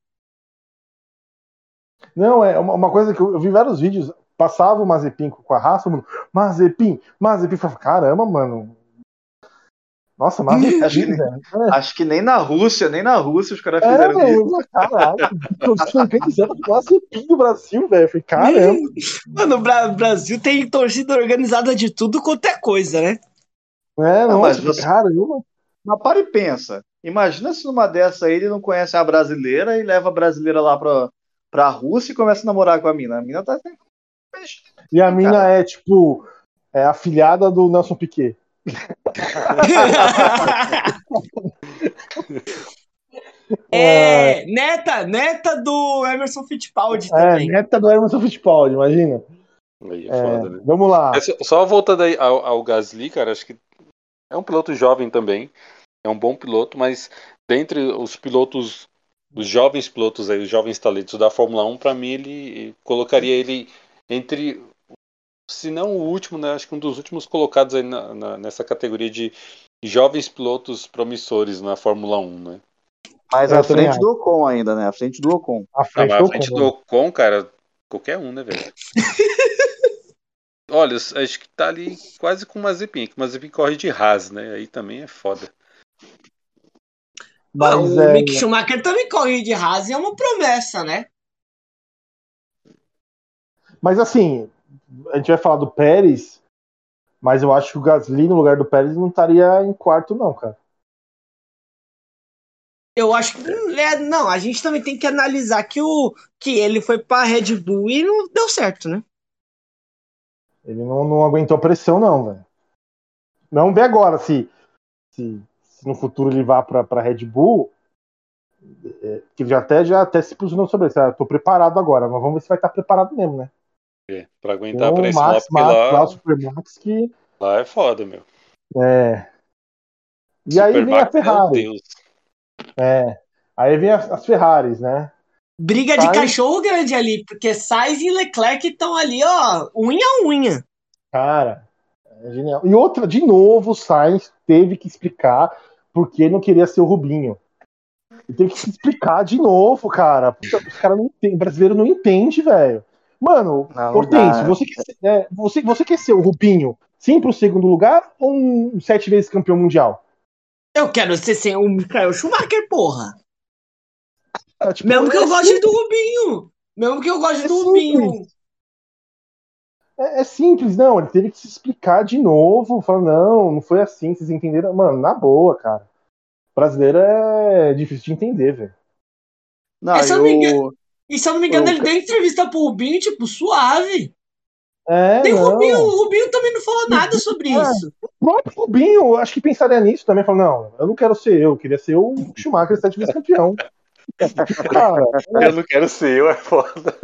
Não, é uma, uma coisa que eu, eu vi vários vídeos, passava o Mazepin com a raça, mano, Mazepin, Mazepin, falava, caramba, mano. Nossa, Acho que, Mazepin, nem, velho. acho que nem na Rússia, nem na Rússia os caras É, fizeram é, isso. eu, caralho, torcida organizada pro Mazepin do Brasil, velho. Falei, caramba. Mano, o Bra- Brasil tem torcida organizada de tudo quanto é coisa, né? É, Não, mas nossa, você, caramba. mas para e pensa. Imagina se numa dessa aí ele não conhece a brasileira e leva a brasileira lá pra, pra Rússia e começa a namorar com a mina. A mina tá sem E a mina cara. é, tipo, é a filhada do Nelson Piquet. É, É, neta, neta do Emerson Fittipaldi é, também. neta do Emerson Fittipaldi, imagina. Aí é É, foda, né? vamos lá. Mas só voltando aí ao, ao Gasly, cara, acho que é um piloto jovem também. É um bom piloto, mas dentre os pilotos, os jovens pilotos aí, os jovens talentos da Fórmula um, pra mim ele colocaria ele entre, se não o último, né? Acho que um dos últimos colocados aí na, na- nessa categoria de jovens pilotos promissores na Fórmula um, né? Mas É, à eu também frente acho. do Ocon ainda, né? À frente do Ocon. À Ah, frente mas do à frente Ocon, do né? Ocon, cara, qualquer um, né, velho? Olha, acho que tá ali quase com o Mazepin, que o Mazepin corre de Haas, né? Aí também é foda. Ah, Mas, o é, Mick Schumacher também corre de Haas e é uma promessa, né? mas assim, a gente vai falar do Pérez, mas eu acho que o Gasly no lugar do Pérez não estaria em quarto, não, cara. Eu acho que é, não, a gente também tem que analisar que o que ele foi para Red Bull e não deu certo, né? Ele não, não aguentou pressão, não, velho. Vamos ver agora se, se, se no futuro ele vá pra, pra Red Bull, é, que ele já até, já até se posicionou sobre isso. Ah, tô preparado agora, mas vamos ver se vai estar preparado mesmo, né? É, pra Tem aguentar a o pressão lá, Max, porque Max lá, o lá, Super Max, que. lá é foda, meu. É. E aí vem a Supermax é o Ferrari. Deus. É. Aí vem as, as Ferraris, né? Briga de Sainz, cachorro grande ali, porque Sainz e Leclerc estão ali, ó, unha a unha. cara, é genial. E outra, de novo, o Sainz teve que explicar porque não queria ser o Rubinho. Ele teve que se explicar de novo, cara. Puta, os caras não entendem, o brasileiro não entende, velho. Mano, Não, não Hortêncio, dá. você quer, ser, é, você, você quer ser o Rubinho sim pro segundo lugar ou um sete vezes campeão mundial? Eu quero ser sem o Michael Schumacher, porra. Ah, tipo, Mesmo que é eu goste do simples, Rubinho. Mesmo que eu goste é do Rubinho. simples. É, é simples, não. Ele teve que se explicar de novo. Falar, não, não foi assim, vocês entenderam. Mano, na boa, cara. Brasileiro é difícil de entender, velho. É, Não, se e eu não me engano, o, e se eu não me engano, o, ele deu entrevista pro Rubinho, tipo, suave. É, Nem o Rubinho, não. o Rubinho também não falou nada sobre É, isso. o próprio Rubinho, acho que pensaria nisso também. Falou, não, eu não quero ser eu, eu queria ser o Schumacher, sete vezes campeão. Cara, Eu não quero ser eu, é foda.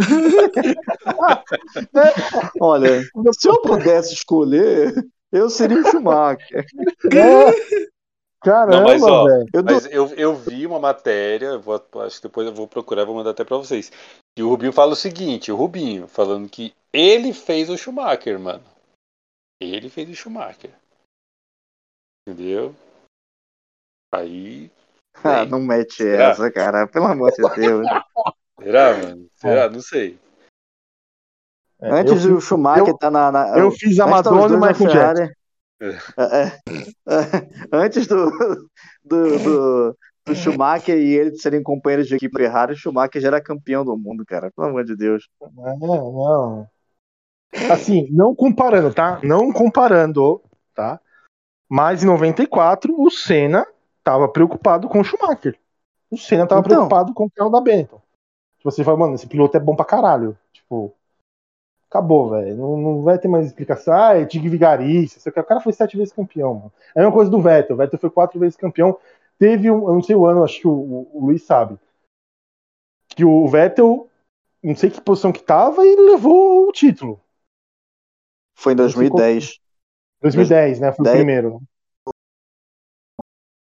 olha, se eu pudesse escolher, eu seria o Schumacher. é, Não, mas caramba, ó, velho. Eu dou... mas eu, eu vi uma matéria, eu vou, acho que depois eu vou procurar, vou mandar até pra vocês. E o Rubinho fala o seguinte, o Rubinho, falando que ele fez o Schumacher, mano. Ele fez o Schumacher. Entendeu? Aí. Ah, Bem, não mete será? essa, cara. Pelo amor de Deus. Será, mano? É, Será? Não sei. é, eu, Antes fiz, do Schumacher eu, estar na, na- eu fiz a Antes dos Madonna e o dois na Michael Jackson. Ferrari. é, é, antes do, do, do, do Schumacher e ele serem companheiros de equipe Ferrari, o Schumacher já era campeão do mundo, cara. Pelo amor de Deus. É, não. Assim, não comparando, tá? Não comparando, tá? Mas em noventa e quatro, o Senna tava preocupado com o Schumacher. O Senna tava Então, preocupado com o carro da Benetton. Tipo, você fala, mano, esse piloto é bom pra caralho. Tipo, acabou, velho. Não, não vai ter mais explicação. Ah, é Tig Vigarista. O cara foi sete vezes campeão, mano. É a mesma coisa do Vettel. O Vettel foi quatro vezes campeão. Teve um, eu não sei o ano, acho que o, o, o Luiz sabe. Que o Vettel, não sei que posição que tava e levou o título. foi em Não sei qual. dois mil e dez. dois mil e dez, né? Foi o primeiro.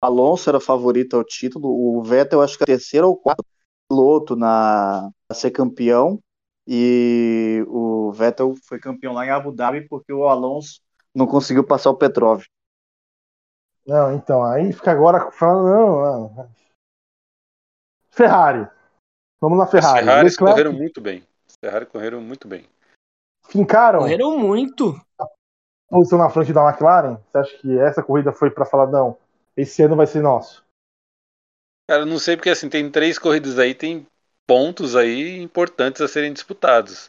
Alonso era favorito ao título, o Vettel acho que é o terceiro ou quarto piloto na a ser campeão, e o Vettel foi campeão lá em Abu Dhabi porque o Alonso não conseguiu passar o Petrov. Não, então, aí fica agora falando, não, não. Ferrari. Vamos na As Ferrari. Ferraris Leclerc, correram muito bem. As Ferrari correram muito bem. fincaram Correram muito. posição na frente da McLaren. Você acha que essa corrida foi para falar, não, esse ano vai ser nosso? Cara, eu não sei porque assim, tem três corridas aí, tem pontos aí importantes a serem disputados.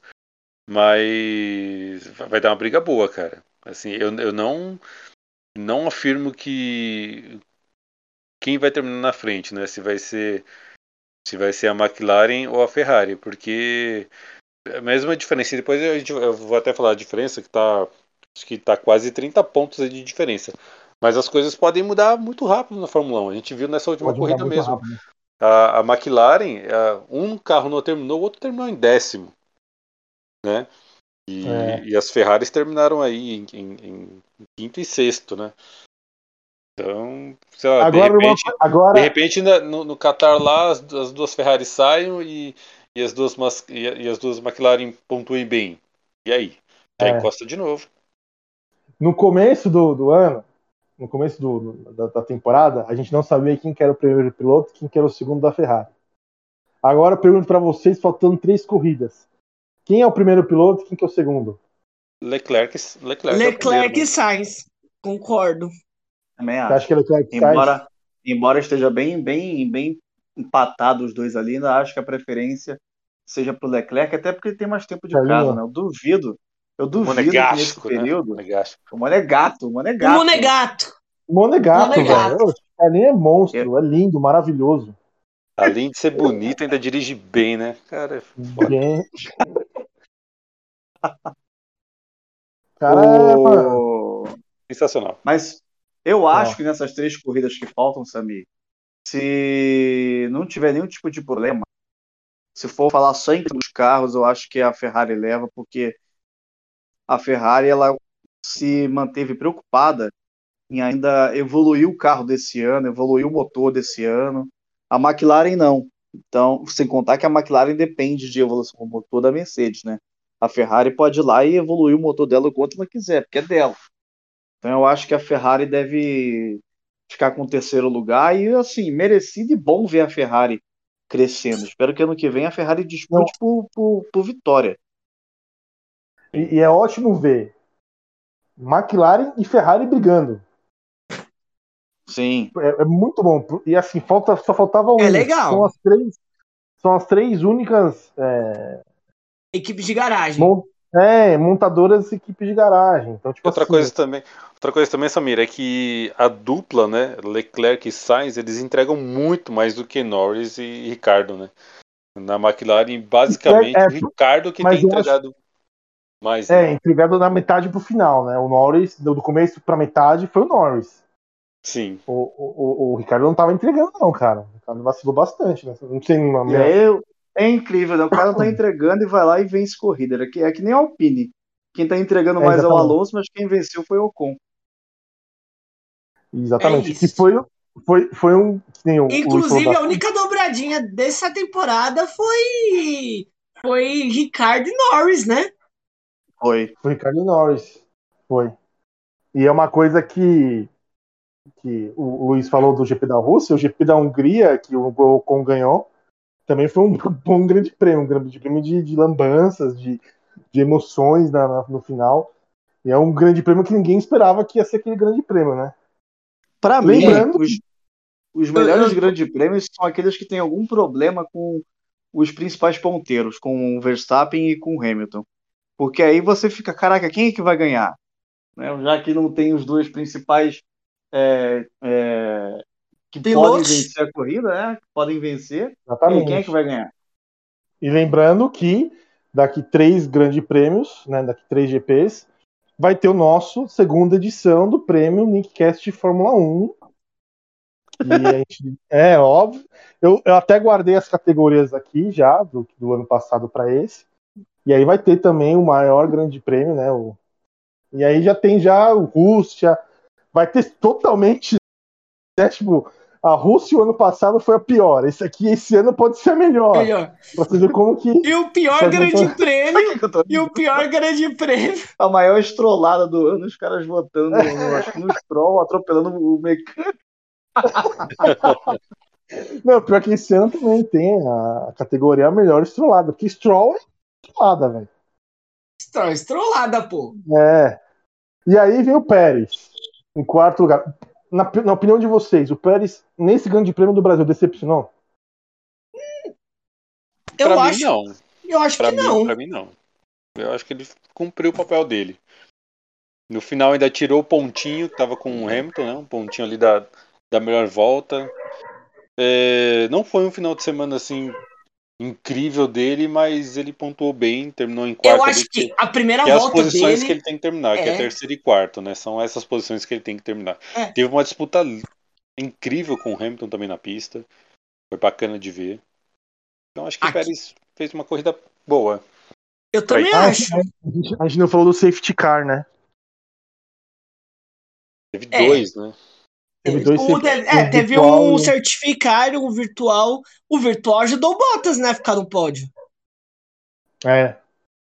Mas vai dar uma briga boa, cara. Assim, eu, eu não, não afirmo que quem vai terminar na frente, né? Se vai ser, se vai ser a McLaren ou a Ferrari, porque a mesma diferença. Depois a gente, eu vou até falar a diferença, que tá, acho que tá quase trinta pontos aí de diferença. Mas as coisas podem mudar muito rápido na Fórmula um. A gente viu nessa última Pode mudar corrida muito mesmo. rápido. A, a McLaren, a, um carro não terminou, o outro terminou em décimo, né? E, É. e as Ferraris terminaram aí em, em, em quinto e sexto, né? Então, sei lá, de Agora, uma, repente, de agora repente na- no, no Qatar lá as, as duas Ferraris saiam e, e, as duas, Mas- e, e as duas McLaren pontuem bem. E aí? Já é, encosta de novo. no começo do, do ano, no começo do, da, da temporada, a gente não sabia quem que era o primeiro piloto e quem que era o segundo da Ferrari. Agora eu pergunto para vocês, faltando três corridas. Quem é o primeiro piloto e quem que é o segundo? Leclerc, Leclerc é o primeiro, Leclerc né? e Sainz. Concordo. Também Você acha acho. que é Leclerc Sainz? Embora, embora esteja bem, bem, bem empatado os dois ali, ainda acho que a preferência seja para o Leclerc, até porque ele tem mais tempo de casa, Carlinho? né? Eu duvido, eu O duvido que nesse Monegasco, né? período Monegasco. o mano é gato, o mano é O gato. Monegato. Monegato, velho. Monegato. O Carlinho é Eu- monstro, é lindo, maravilhoso. Além de ser bonito, ainda dirige bem, né? Cara, é foda. Bem... cara é, mano. O... Sensacional. Mas eu acho Ó, que nessas três corridas que faltam, Samir, se não tiver nenhum tipo de problema, se for falar só entre os carros, eu acho que a Ferrari leva, porque a Ferrari ela se manteve preocupada em ainda evoluir o carro desse ano, evoluir o motor desse ano. A McLaren não. Então, sem contar que a McLaren depende de evolução do motor da Mercedes, né? A Ferrari pode ir lá e evoluir o motor dela o quanto ela quiser, porque é dela. Então, eu acho que a Ferrari deve ficar com o terceiro lugar e, assim, merecido e bom ver a Ferrari crescendo. Espero que ano que vem a Ferrari não, dispute por, por, por vitória. e, e é ótimo ver McLaren e Ferrari brigando. Sim. É, é muito bom. E assim, falta, só faltava É um. São legal. as três, são as três únicas é, Equipe de garagem. mon- é, montadoras e equipes de garagem. Então, tipo Outra assim, coisa também, outra coisa também, Samir, é que a dupla, né, Leclerc e Sainz, eles entregam muito mais do que Norris e Ricardo, né? Na McLaren, é, basicamente, é, o Ricardo que tem mas eu acho entregado mais, né? é entregado da metade pro final, né? O Norris, do, do começo pra metade, foi o Norris. Sim. O, o, o, o Ricardo não tava entregando, não, cara. O Ricardo vacilou bastante, né? Não sei, na E minha. aí é incrível, né? O cara não tá entregando e vai lá e vence corrida. É que, é que nem a Alpine. Quem tá entregando É, mais é o exatamente. Alonso, mas quem venceu foi o Ocon. É Exatamente. Que isso. foi, foi, foi um. Que nem o, o Luiz falou Inclusive, da. a única dobradinha dessa temporada foi foi Ricardo e Norris, né? Foi. Foi o Ricardo Norris. Foi. E é uma coisa que, que o Luiz falou do G P da Rússia, o G P da Hungria, que o Ocon ganhou, também foi um, um grande prêmio, um grande prêmio de, de lambanças, de, de emoções na, na- no final. E é um grande prêmio que ninguém esperava que ia ser aquele grande prêmio, né? Para mim, Lembrando, os, os Eu, melhores eu- grandes prêmios são aqueles que têm algum problema com os principais ponteiros, com o Verstappen e com o Hamilton. Porque aí você fica, caraca, quem é que vai ganhar? Né? Já que não tem os dois principais é, é, que podem pilotos. vencer a corrida, né? Que podem vencer. E aí, quem é que exatamente. vai ganhar? E lembrando que daqui três grandes prêmios, né, daqui três G Ps, vai ter o nosso segunda edição do prêmio Nickcast Fórmula um. E a gente, é óbvio. Eu, eu até guardei as categorias aqui já, do, do ano passado para esse. E aí vai ter também o maior grande prêmio, né? O, e aí já tem já o Rússia. Vai ter totalmente É, tipo, a Rússia o ano passado foi a pior. Esse aqui, esse ano pode ser a melhor. Melhor. Pra você ver como que. E o pior Só grande juntando- prêmio. Eu tô- E o pior grande prêmio. A maior estrolada do ano, os caras votando, no, no- acho que no Stroll, atropelando o mecânico. Não, pior que esse ano também tem a categoria melhor estrolada. Porque Stroll é estrolada, velho. Stroll, estrolada, pô. É. E aí vem o Pérez, em quarto lugar. Na, na opinião de vocês, o Pérez, nesse grande prêmio do Brasil, decepcionou? Eu Pra mim, acho, não. eu acho Pra que mim, não. pra mim, não. Eu acho que ele cumpriu o papel dele. No final ainda tirou o pontinho que tava com o Hamilton, né? Um pontinho ali da, da melhor volta. É, não foi um final de semana assim incrível dele, mas ele pontuou bem, terminou em Eu quarto ali, acho que, que a primeira que é as volta posições que dele ele tem que terminar, que é é, terceiro e quarto, né? São essas posições que ele tem que terminar. é. Teve uma disputa incrível com o Hamilton também na pista. Foi bacana de ver. Então acho que o Aqui. Pérez fez uma corrida boa. Eu também Ah, acho. a gente, a gente não falou do safety car, né? Teve É. dois, né? Teve dois O safety de- cars, é, um teve virtual um e um- certificado, um virtual. O virtual ajudou o Bottas, né, a ficar no pódio. É.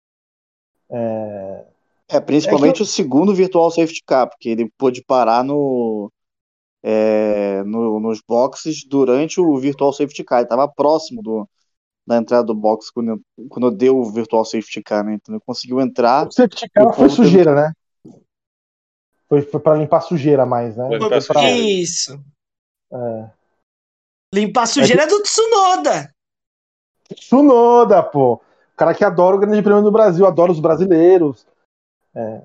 É. É, principalmente É que o segundo virtual safety car, porque ele pôde parar no, é, no- nos boxes durante o virtual safety car. Ele estava próximo do, da entrada do box quando, quando deu o virtual safety car, né? Então ele conseguiu entrar O safety e o car foi povo teve sujeira, né? Foi, foi pra limpar sujeira mais, né? Foi Não pra foi pra. sujeira. Isso. É. Limpar a É sujeira que do Tsunoda. Tsunoda, pô. O cara que adora o Grande Prêmio do Brasil, adora os brasileiros. É.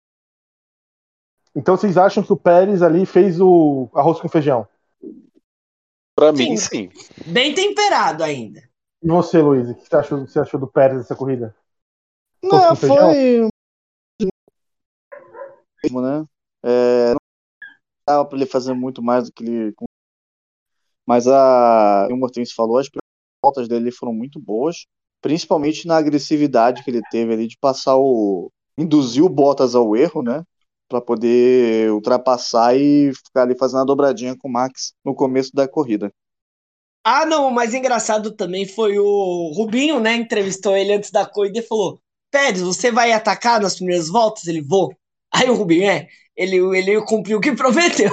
Então vocês acham que o Pérez ali fez o arroz com feijão? Pra mim, Sim, sim. bem temperado ainda. E você, Luiz, o que você achou, você achou do Pérez dessa corrida? Arroz Não, com feijão? foi mesmo, né? É, não dava para ele fazer muito mais do que ele. Mas a, como o Mortense falou, as voltas dele foram muito boas, principalmente na agressividade que ele teve ali de passar o. Induzir o Bottas ao erro, né? Para poder ultrapassar e ficar ali fazendo a dobradinha com o Max no começo da corrida. Ah, não, o mais engraçado também foi o Rubinho, né? Entrevistou ele antes da corrida e falou: Pérez, você vai atacar nas primeiras voltas? Ele vou. Aí o Rubinho, é, ele, ele cumpriu o que prometeu.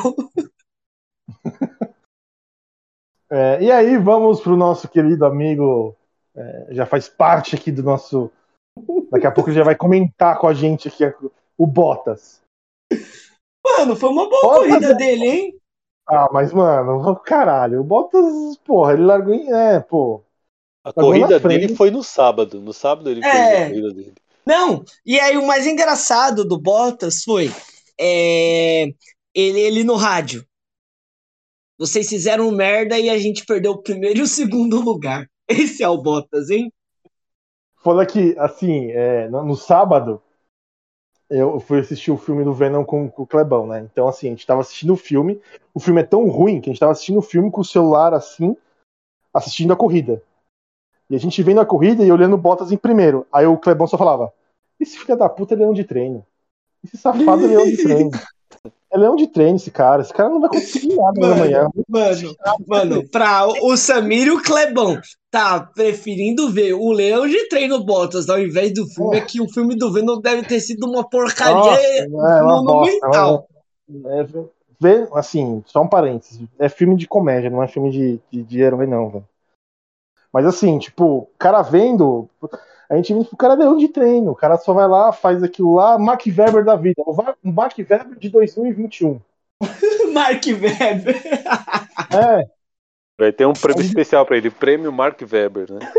É, e aí vamos pro nosso querido amigo, é, já faz parte aqui do nosso. Daqui a pouco ele já vai comentar com a gente aqui o Bottas. Mano, foi uma boa Bottas corrida é... dele, hein? Ah, mas mano, caralho, o Bottas, porra, ele largou em. É, pô. A Largou na corrida dele frente. foi no sábado. No sábado ele fez a É. corrida dele. Não, e aí o mais engraçado do Bottas foi é, ele, ele no rádio. Vocês fizeram merda e a gente perdeu o primeiro e o segundo lugar. Esse é o Bottas, hein? Falando que, assim, é, no, no sábado, eu fui assistir o filme do Venom com, com o Clebão, né? Então, assim, a gente tava assistindo o filme. O filme é tão ruim que a gente tava assistindo o filme com o celular assim, assistindo a corrida. E a gente vendo a corrida e olhando Bottas em primeiro. Aí o Clebão só falava: esse filho da puta é leão de treino. Esse safado é leão de treino. É leão de treino esse cara. Esse cara não vai conseguir nada Mano, amanhã. mano, mano, pra o Samir e o Clebão tá preferindo ver o Leão de Treino Bottas ao invés do filme, é que o filme do Venom deve ter sido uma porcaria Nossa, é uma bosta. monumental. É, vê, assim, só um parênteses. É filme de comédia, não é filme de, de, de herói, não, velho. Mas assim, tipo, o cara vendo. A gente vê que o cara é leão de treino. O cara só vai lá, faz aquilo lá, Mark Webber da vida. O Mark Webber de dois mil e vinte e um. Mark Webber. É. Vai ter um prêmio especial pra ele, prêmio Mark Webber, né?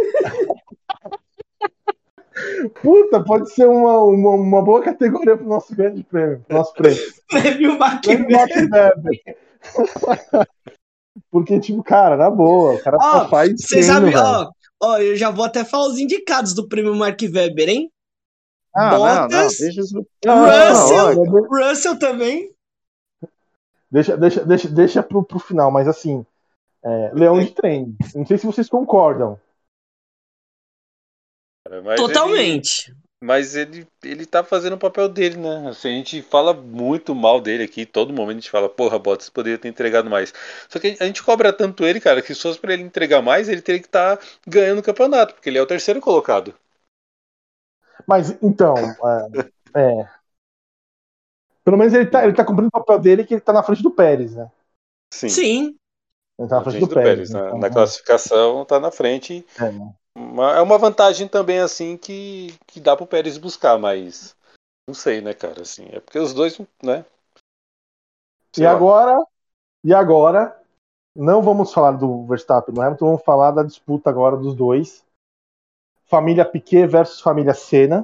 Puta, pode ser uma, uma, uma boa categoria pro nosso grande prêmio. Pro nosso prêmio. Prêmio Mark Prêmio Mark Webber. Webber. Porque, tipo, cara, na boa, o cara Ó, só faz você treino, sabe, velho. ó, ó, eu já vou até falar os indicados do prêmio Mark Webber, hein? Ah, não, não, Bottas, deixa isso. Russell, Não, não, Russell também. Deixa, deixa, deixa, deixa pro, pro final, mas assim, é, leão de treino. Não sei se vocês concordam. Cara, mas Totalmente. ele, mas ele, ele tá fazendo o papel dele, né? Assim, a gente fala muito mal dele aqui, todo momento a gente fala, porra, Bottas poderia ter entregado mais. Só que a gente cobra tanto ele, cara, que se fosse pra ele entregar mais, ele teria que estar ganhando o campeonato, porque ele é o terceiro colocado. Mas, então, é, é. Pelo menos ele tá, ele tá cumprindo o papel dele, que ele tá na frente do Pérez, né? Sim, Sim. Ele tá na na frente frente do do Pérez. Pérez. Na, Então, na classificação tá na frente. é, né? Uma- é uma vantagem também, assim, que, que dá pro Pérez buscar, mas não sei, né, cara, assim, é porque os dois, né? E Sei lá. agora, e agora, não vamos falar do Verstappen e do Hamilton, vamos falar da disputa agora dos dois. Família Piquet versus família Senna.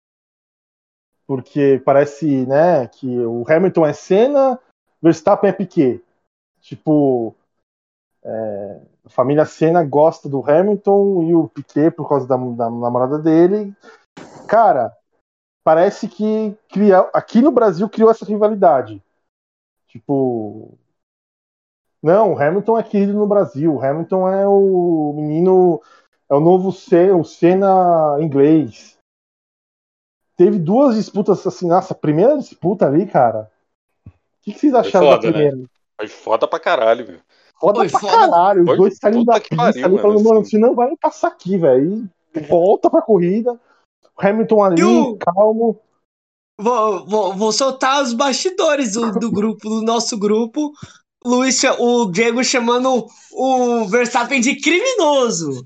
Porque parece, né, que o Hamilton é Senna, Verstappen é Piquet. Tipo, é, a família Senna gosta do Hamilton e o Piquet por causa da, da namorada dele. Cara, parece que cria, aqui no Brasil criou essa rivalidade. Tipo, não, o Hamilton é querido no Brasil. O Hamilton é o menino, é o novo Senna, o Senna inglês. Teve duas disputas assim, nossa, a primeira disputa ali, cara. O que, que vocês Foi acharam da foda, né? primeira? Foi foda pra caralho, meu. Foda Foi pra foda. caralho. Os Foi dois saindo da puta que pista pariu, ali, mano, falando, mano, assim. você não vai passar aqui, velho. E volta pra corrida. O Hamilton E ali, o. calmo. Vou, vou, vou soltar os bastidores do, do grupo, do nosso grupo. Luiz, cha- o Diego chamando o Verstappen de criminoso.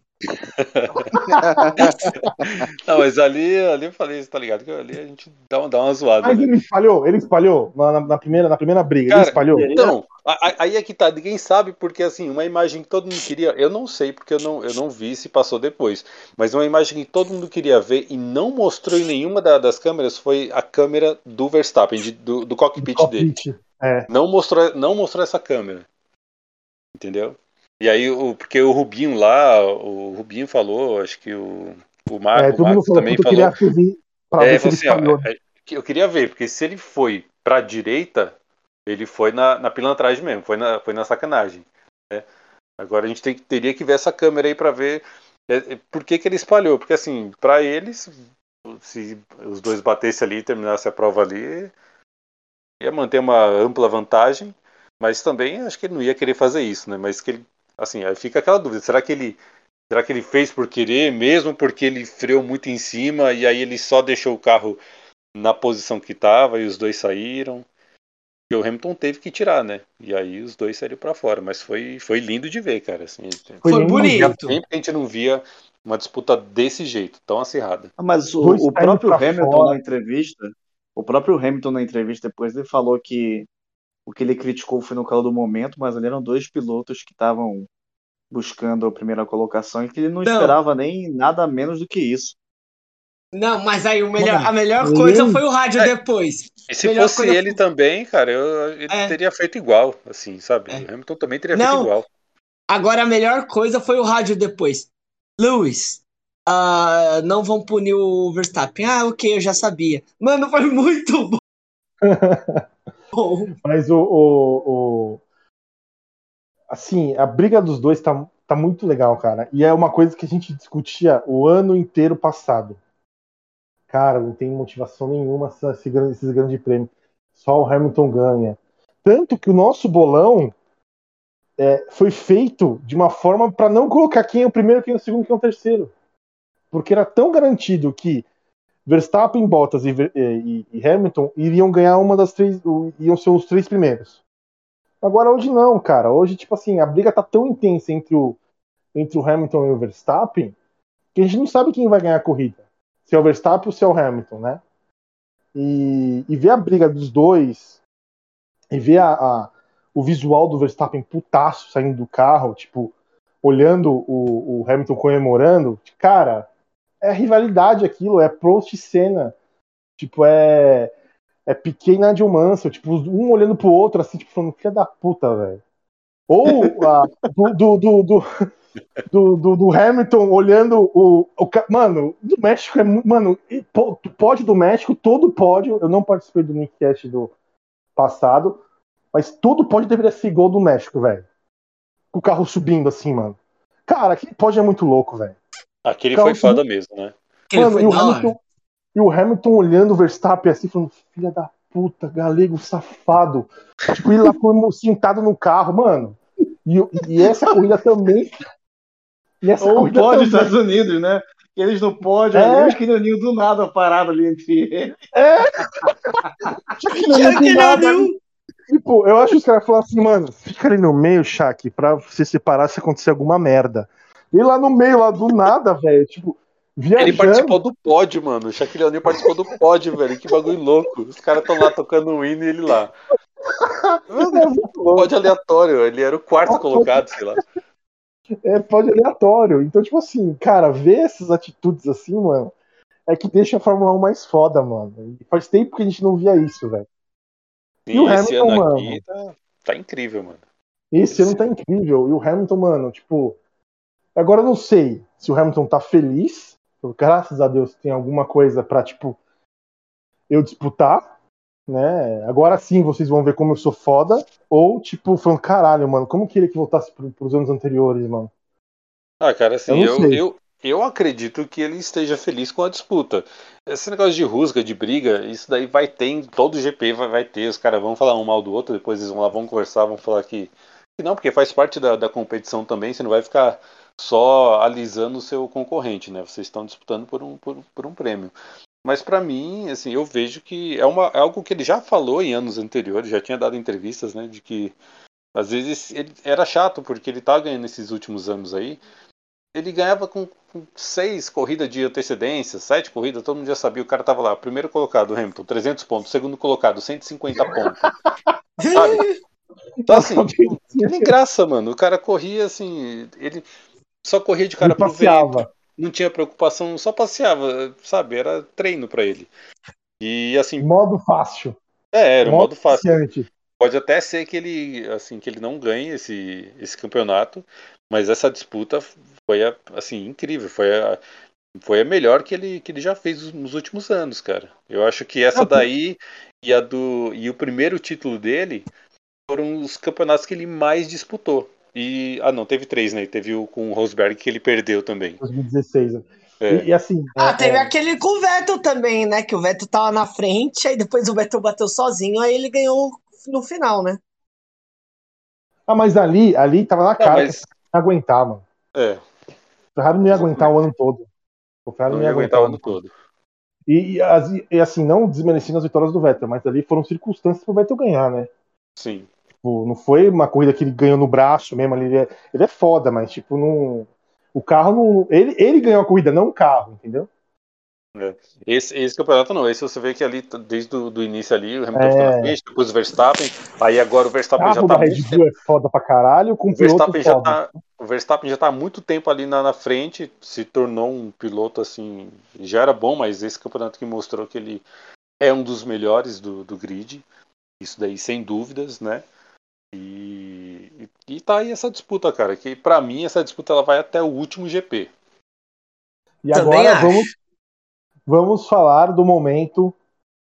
Não, mas ali, ali eu falei, tá ligado? Que ali a gente dá, uma- dá uma zoada, Mas né? ele espalhou, ele espalhou na, na- na primeira, na primeira briga, ele Cara, espalhou. então, a- a- aí é que tá, ninguém sabe, porque assim, uma imagem que todo mundo queria, eu não sei, porque eu não, eu não vi se passou depois, mas uma imagem que todo mundo queria ver e não mostrou em nenhuma da- das câmeras foi a câmera do Verstappen, de- do, do Do cockpit dele. cockpit. É. Não mostrou, não mostrou essa câmera, entendeu? E aí, o, porque o Rubinho lá, o Rubinho falou, acho que o, o, Mar, É, o todo mundo Max falou, também puta, eu queria falou, ter visto pra é, ver se falou ele assim, ó, espalhou. é, que eu queria ver, porque se ele foi pra direita, ele foi na, na pilantragem mesmo, foi na, foi na sacanagem. Né? Agora a gente tem, teria que ver essa câmera aí pra ver é, é, por que, que ele espalhou. Porque assim, pra eles, se os dois batessem ali e terminassem a prova ali, ia manter uma ampla vantagem, mas também acho que ele não ia querer fazer isso, né? Mas que ele, assim, aí fica aquela dúvida, será que ele será que ele fez por querer, mesmo porque ele freou muito em cima e aí ele só deixou o carro na posição que estava e os dois saíram? E o Hamilton teve que tirar, né? E aí os dois saíram pra fora. Mas foi, foi lindo de ver, cara. Assim, Foi Foi lindo de fazia ver. bonito. tempo que a gente não via uma disputa desse jeito, tão acirrada. Ah, Mas o, Dois o saindo próprio pra Hamilton fora. na entrevista, o próprio Hamilton na entrevista depois ele falou que o que ele criticou foi no calor do momento, mas ali eram dois pilotos que estavam buscando a primeira colocação e que ele não Não, esperava nem nada menos do que isso. não, mas aí o melhor, Mano, a melhor coisa ninguém. foi o rádio É, depois. e se Melhor fosse coisa ele foi. também, cara, eu, ele É, teria feito igual, assim, sabe? é. O Hamilton também teria feito Não, igual. agora a melhor coisa foi o rádio depois. Lewis, ah, não vão punir o Verstappen. Ah, ok, eu já sabia. Mano, foi muito bom. Mas o, o, o- assim, a briga dos dois tá, tá muito legal, cara. E é uma coisa que a gente discutia o ano inteiro passado. Cara, não tem motivação nenhuma esse grande, esses grandes prêmios. Só o Hamilton ganha. Tanto que o nosso bolão é, foi feito de uma forma para não colocar quem é o primeiro, quem é o segundo, quem é o terceiro. Porque era tão garantido que Verstappen, Bottas e, e, e Hamilton iriam ganhar uma das três, iam ser os três primeiros. Agora hoje não, cara. Hoje, tipo assim, a briga tá tão intensa entre o, entre o Hamilton e o Verstappen que a gente não sabe quem vai ganhar a corrida. Se é o Verstappen ou se é o Hamilton, né? E, e ver a briga dos dois e ver a, a, o visual do Verstappen putaço saindo do carro, tipo, olhando o, o Hamilton comemorando, cara, é rivalidade aquilo, é Prost e Senna. Tipo, é, é Piquet e Nigel Mansell, tipo, um olhando pro outro, assim, tipo, falando, filha da puta, velho. Ou a, do, do, do, do, do, do, do Hamilton olhando o, o. Mano, do México é muito. Mano, pódio do México, todo pódio. Eu não participei do Nickcast do passado, mas todo pódio deveria ser igual do México, velho. Com o carro subindo assim, mano. Cara, aquele pódio é muito louco, velho. Aquele O carro foi subindo. foda mesmo, né? Ele Mano, foi e o da hora. Hamilton. E o Hamilton olhando o Verstappen assim, falando, filha da puta, galego safado. Tipo, ele lá como sentado no carro, mano. E, e essa corrida também. E essa Ou corrida pode também. Estados Unidos, né? Eles não podem É. ali, os quinhaninhos do nada pararam ali entre eles. É! Tipo, não tem nada ali. Tipo, eu acho que os caras falaram assim, mano, fica ali no meio, Shaq, pra você separar se acontecer alguma merda. E lá no meio, lá do nada, velho, tipo, viajando. Ele participou do pódio, mano. O Shaquille O'Neal participou do pódio, velho. Que bagulho louco. Os caras estão lá tocando o hino e ele lá. Mano, É muito louco. pódio aleatório. Ele era o quarto colocado, sei lá. É pódio aleatório. Então, tipo assim, cara, ver essas atitudes assim, mano, é que deixa a Fórmula um mais foda, mano. E faz tempo que a gente não via isso, velho. E E o esse Hamilton, ano mano, aqui tá, tá incrível, mano. esse Esse ano tá incrível. E o Hamilton, mano, tipo, agora eu não sei se o Hamilton tá feliz, graças a Deus tem alguma coisa pra, tipo, eu disputar, né? Agora sim vocês vão ver como eu sou foda. Ou, tipo, falando, caralho, mano, como queria que voltasse pro, pros anos anteriores, mano? Ah, cara, Eu assim, não eu, sei. eu, eu acredito que ele esteja feliz com a disputa. Esse negócio de rusga, de briga, isso daí vai ter em todo G P, vai, vai ter. Os caras vão falar um mal do outro, depois eles vão lá, vão conversar, vão falar que, que não, porque faz parte da, da competição também, você não vai ficar só alisando o seu concorrente, né? Vocês estão disputando por um, por, por um prêmio. Mas pra mim, assim, eu vejo que é, uma, é algo que ele já falou em anos anteriores, já tinha dado entrevistas, né, de que às vezes ele era chato, porque ele tá ganhando esses últimos anos aí. Ele ganhava com, com seis corridas de antecedência, sete corridas, todo mundo já sabia. O cara tava lá, primeiro colocado, Hamilton, trezentos pontos, segundo colocado, cento e cinquenta pontos, sabe? Então, assim, não tem graça, mano. O cara corria assim, ele só corria de Ele cara pro vento, passeava. não tinha preocupação, só passeava, sabe? Era treino pra ele. E assim, Modo fácil. é, era um Modo modo fácil. iniciante. Pode até ser que ele, assim, que ele não ganhe esse, esse campeonato, mas essa disputa foi, assim, incrível. Foi a, foi a melhor que ele, que ele já fez nos últimos anos, cara. Eu acho que essa daí e a do e o primeiro título dele foram os campeonatos que ele mais disputou. E ah, não, teve três, né? Teve o com o Rosberg que ele perdeu também. dois mil e dezesseis. É. E, e assim. Ah, é, teve é, aquele com o Vettel também, né? Que o Vettel tava na frente, aí depois o Vettel bateu sozinho, aí ele ganhou no final, né? Ah, mas ali, ali tava na Não, cara que a mas Ferrari não ia aguentar, mano. é, A Ferrari não ia aguentar o exatamente. ano todo. O Ferrari Não não ia ia aguentar aguentar o o ano ano todo. todo. E, e, as- e, assim, não desmerecendo as vitórias do Vettel, mas ali foram circunstâncias pro Vettel ganhar, né? Sim. Tipo, não foi uma corrida que ele ganhou no braço mesmo. Ele é, ele é foda, mas tipo, não. O carro não. Ele, ele ganhou a corrida, não o carro, entendeu? É. Esse, esse campeonato não, esse você vê que ali, desde o do início ali, o Hamilton ficou na É. frente, depois o Verstappen, aí agora o O Verstappen já carro tá da há Red muito Bull tempo, é foda pra caralho, com o um piloto Verstappen já foda. tá, o Verstappen já tá há muito tempo ali na, na frente, se tornou um piloto assim, já era bom, mas esse campeonato que mostrou que ele é um dos melhores do, do grid, isso daí sem dúvidas, né? E, e tá aí essa disputa, cara, que pra mim essa disputa ela vai até o último G P. E Também agora vamos, acho. vamos falar do momento.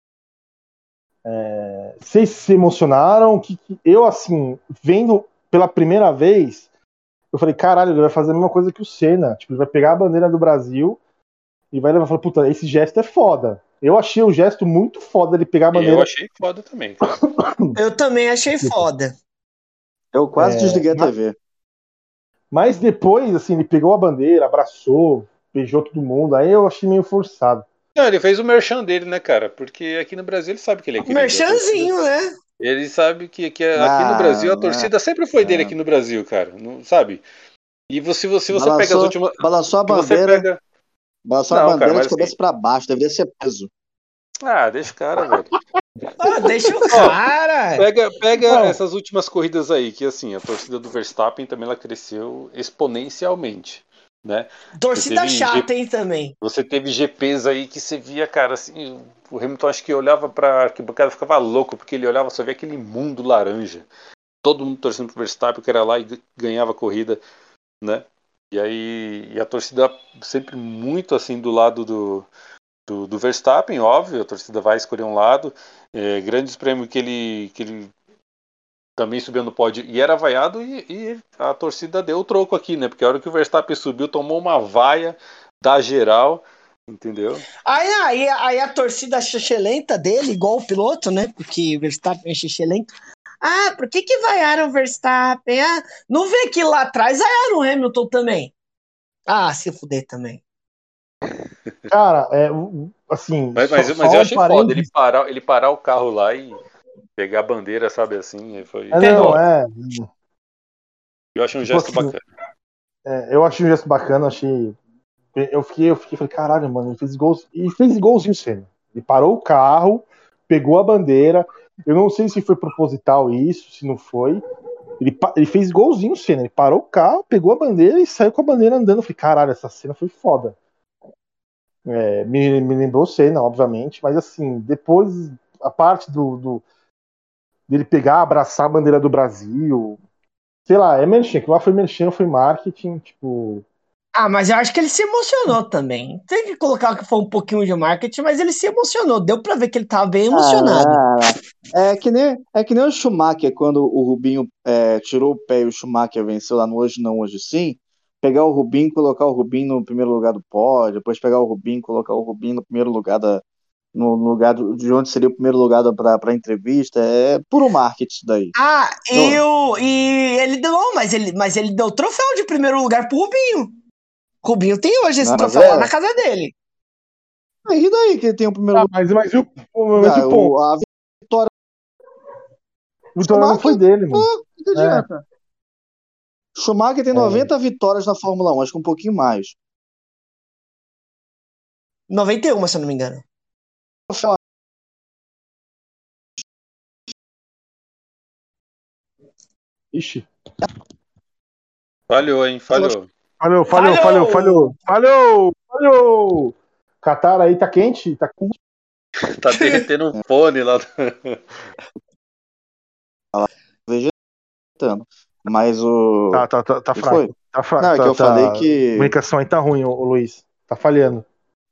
É, vocês se emocionaram? Que, que eu, assim, vendo pela primeira vez, eu falei, caralho, ele vai fazer a mesma coisa que o Senna. Tipo, ele vai pegar a bandeira do Brasil e vai levar e falar, puta, esse gesto é foda. Eu achei o gesto muito foda ele pegar a Eu bandeira. achei foda também, cara. Eu também achei foda. Eu quase É, desliguei a mas- T V. Mas depois, assim, ele pegou a bandeira, abraçou, beijou todo mundo. Aí eu achei meio forçado. Não, ele fez o merchan dele, né, cara? Porque aqui no Brasil ele sabe que ele é querido. A torcida, Merchanzinho, né? ele sabe que, que aqui no Ah, Brasil a torcida sempre foi dele é. aqui no Brasil, cara. Não, sabe? E você, você, se você pega as Balançou, últimas. balançou a Se você bandeira, pega. balançou a Não, cara, bandeira de mas assim. cabeça pra baixo, deveria ser peso. Ah, deixa o cara, velho. Ah, deixa o Ó, cara. pega, pega Não. essas últimas corridas aí, que assim, a torcida do Verstappen também ela cresceu exponencialmente, né? Você Torcida teve G chata, hein, também. Você teve G Ps aí que você via, cara, assim, o Hamilton acho que olhava pra arquibancada e ficava louco, porque ele olhava, só via aquele mundo laranja. Todo mundo torcendo pro Verstappen, que era lá e ganhava a corrida, né? E aí, e a torcida sempre muito assim do lado do, do, do Verstappen, óbvio, a torcida vai escolher um lado. É, grandes prêmios que ele, que ele também subiu no pódio e era vaiado, e, e a torcida deu o troco aqui, né? Porque a hora que o Verstappen subiu, tomou uma vaia da geral. Entendeu? Aí, aí, aí a torcida xixelenta dele, igual o piloto, né? Porque o Verstappen é xixelento. Ah, por que que vaiaram o Verstappen? Ah, não vê que lá atrás vaiaram o Hamilton também. Ah, se fuder também. Cara, é, o- assim, Mas, só, mas, mas só eu um achei foda ele parênteses. parar, ele parar o carro lá e pegar a bandeira, sabe assim? Foi... É, não, Pegou. é. Eu achei um Tipo gesto assim, bacana. é, eu achei um gesto bacana, achei. Eu fiquei, eu fiquei, falei, caralho, mano, ele fez gols. E fez igualzinho o Senna. Ele parou o carro, pegou a bandeira. Eu não sei se foi proposital isso, se não foi. Ele, pa- ele fez igualzinho o Senna. Ele parou o carro, pegou a bandeira e saiu com a bandeira andando. Eu falei, caralho, essa cena foi foda. É, me, me lembrou o Senna, obviamente, mas assim, depois a parte do, do dele pegar, abraçar a bandeira do Brasil, sei lá, é merchan, que lá foi merchan, foi marketing, tipo. Ah, mas eu acho que ele se emocionou também. Tem que colocar que foi um pouquinho de marketing, mas ele se emocionou. Deu pra ver que ele tava bem emocionado. Ah, é que nem, é que nem o Schumacher, quando o Rubinho é, tirou o pé e o Schumacher venceu lá no Hoje Não, Hoje Sim. Pegar o Rubinho, colocar o Rubinho no primeiro lugar do pódio, depois pegar o Rubinho, colocar o Rubinho no primeiro lugar da, no no lugar do- de onde seria o primeiro lugar para a entrevista. É puro marketing isso daí. Ah, e, Não, o, e ele deu, mas ele, mas ele deu o troféu de primeiro lugar pro Rubinho. Rubinho tem hoje esse não, mas troféu lá na é. casa dele. E daí que ele tem o primeiro Ah, mas, mas, e o, mas e lugar? o ponto? O, a vitória O do vitória não foi Schumacher, dele, pô, mano. o que que É, adianta? Schumacher tem é. noventa vitórias na Fórmula um, acho que um pouquinho mais. noventa e um, se eu não me engano. Ixi. Falhou, hein? Falhou. Falhou, falhou, falhou, falhou, Falhou! falhou, falhou! Catar aí tá quente? Tá quente? Tá derretendo o fone lá. Vegetando. Mas o. Tá, tá, tá, tá O que foi? fraco. Tá fraco, Não, é que tá, eu falei tá. A que. comunicação aí tá ruim, ô, ô Luiz. Tá falhando.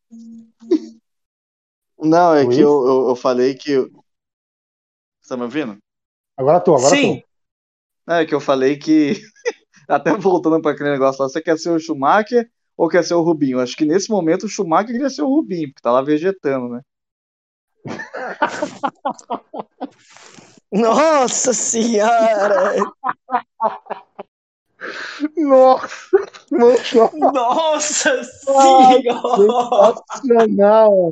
Não, é que Luiz? eu, eu, eu falei que. Você tá me ouvindo? Agora tô, agora tô. Sim. Não, é que eu falei que. Até voltando para aquele negócio lá, você quer ser o Schumacher ou quer ser o Rubinho? Acho que nesse momento o Schumacher queria ser o Rubinho, porque tá lá vegetando, né? Nossa senhora! Nossa, mano. Nossa Ai, senhora! sensacional.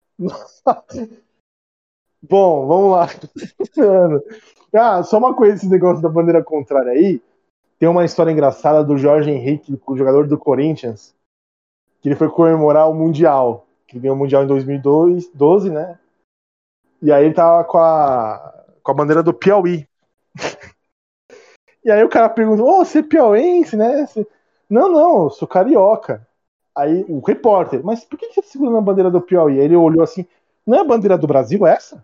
Bom, vamos lá. Mano. Ah, só uma coisa, esse negócio da bandeira contrária aí. Tem uma história engraçada do Jorge Henrique, o jogador do Corinthians, que ele foi comemorar o Mundial. Que ele ganhou o Mundial em dois mil e doze, né? E aí ele tava com a, com a bandeira do Piauí. E aí o cara perguntou, ô, você é piauiense, né? Você... Não, não, eu sou carioca. Aí o repórter, mas por que você tá segurando a bandeira do Piauí? Aí ele olhou assim, não é a bandeira do Brasil essa?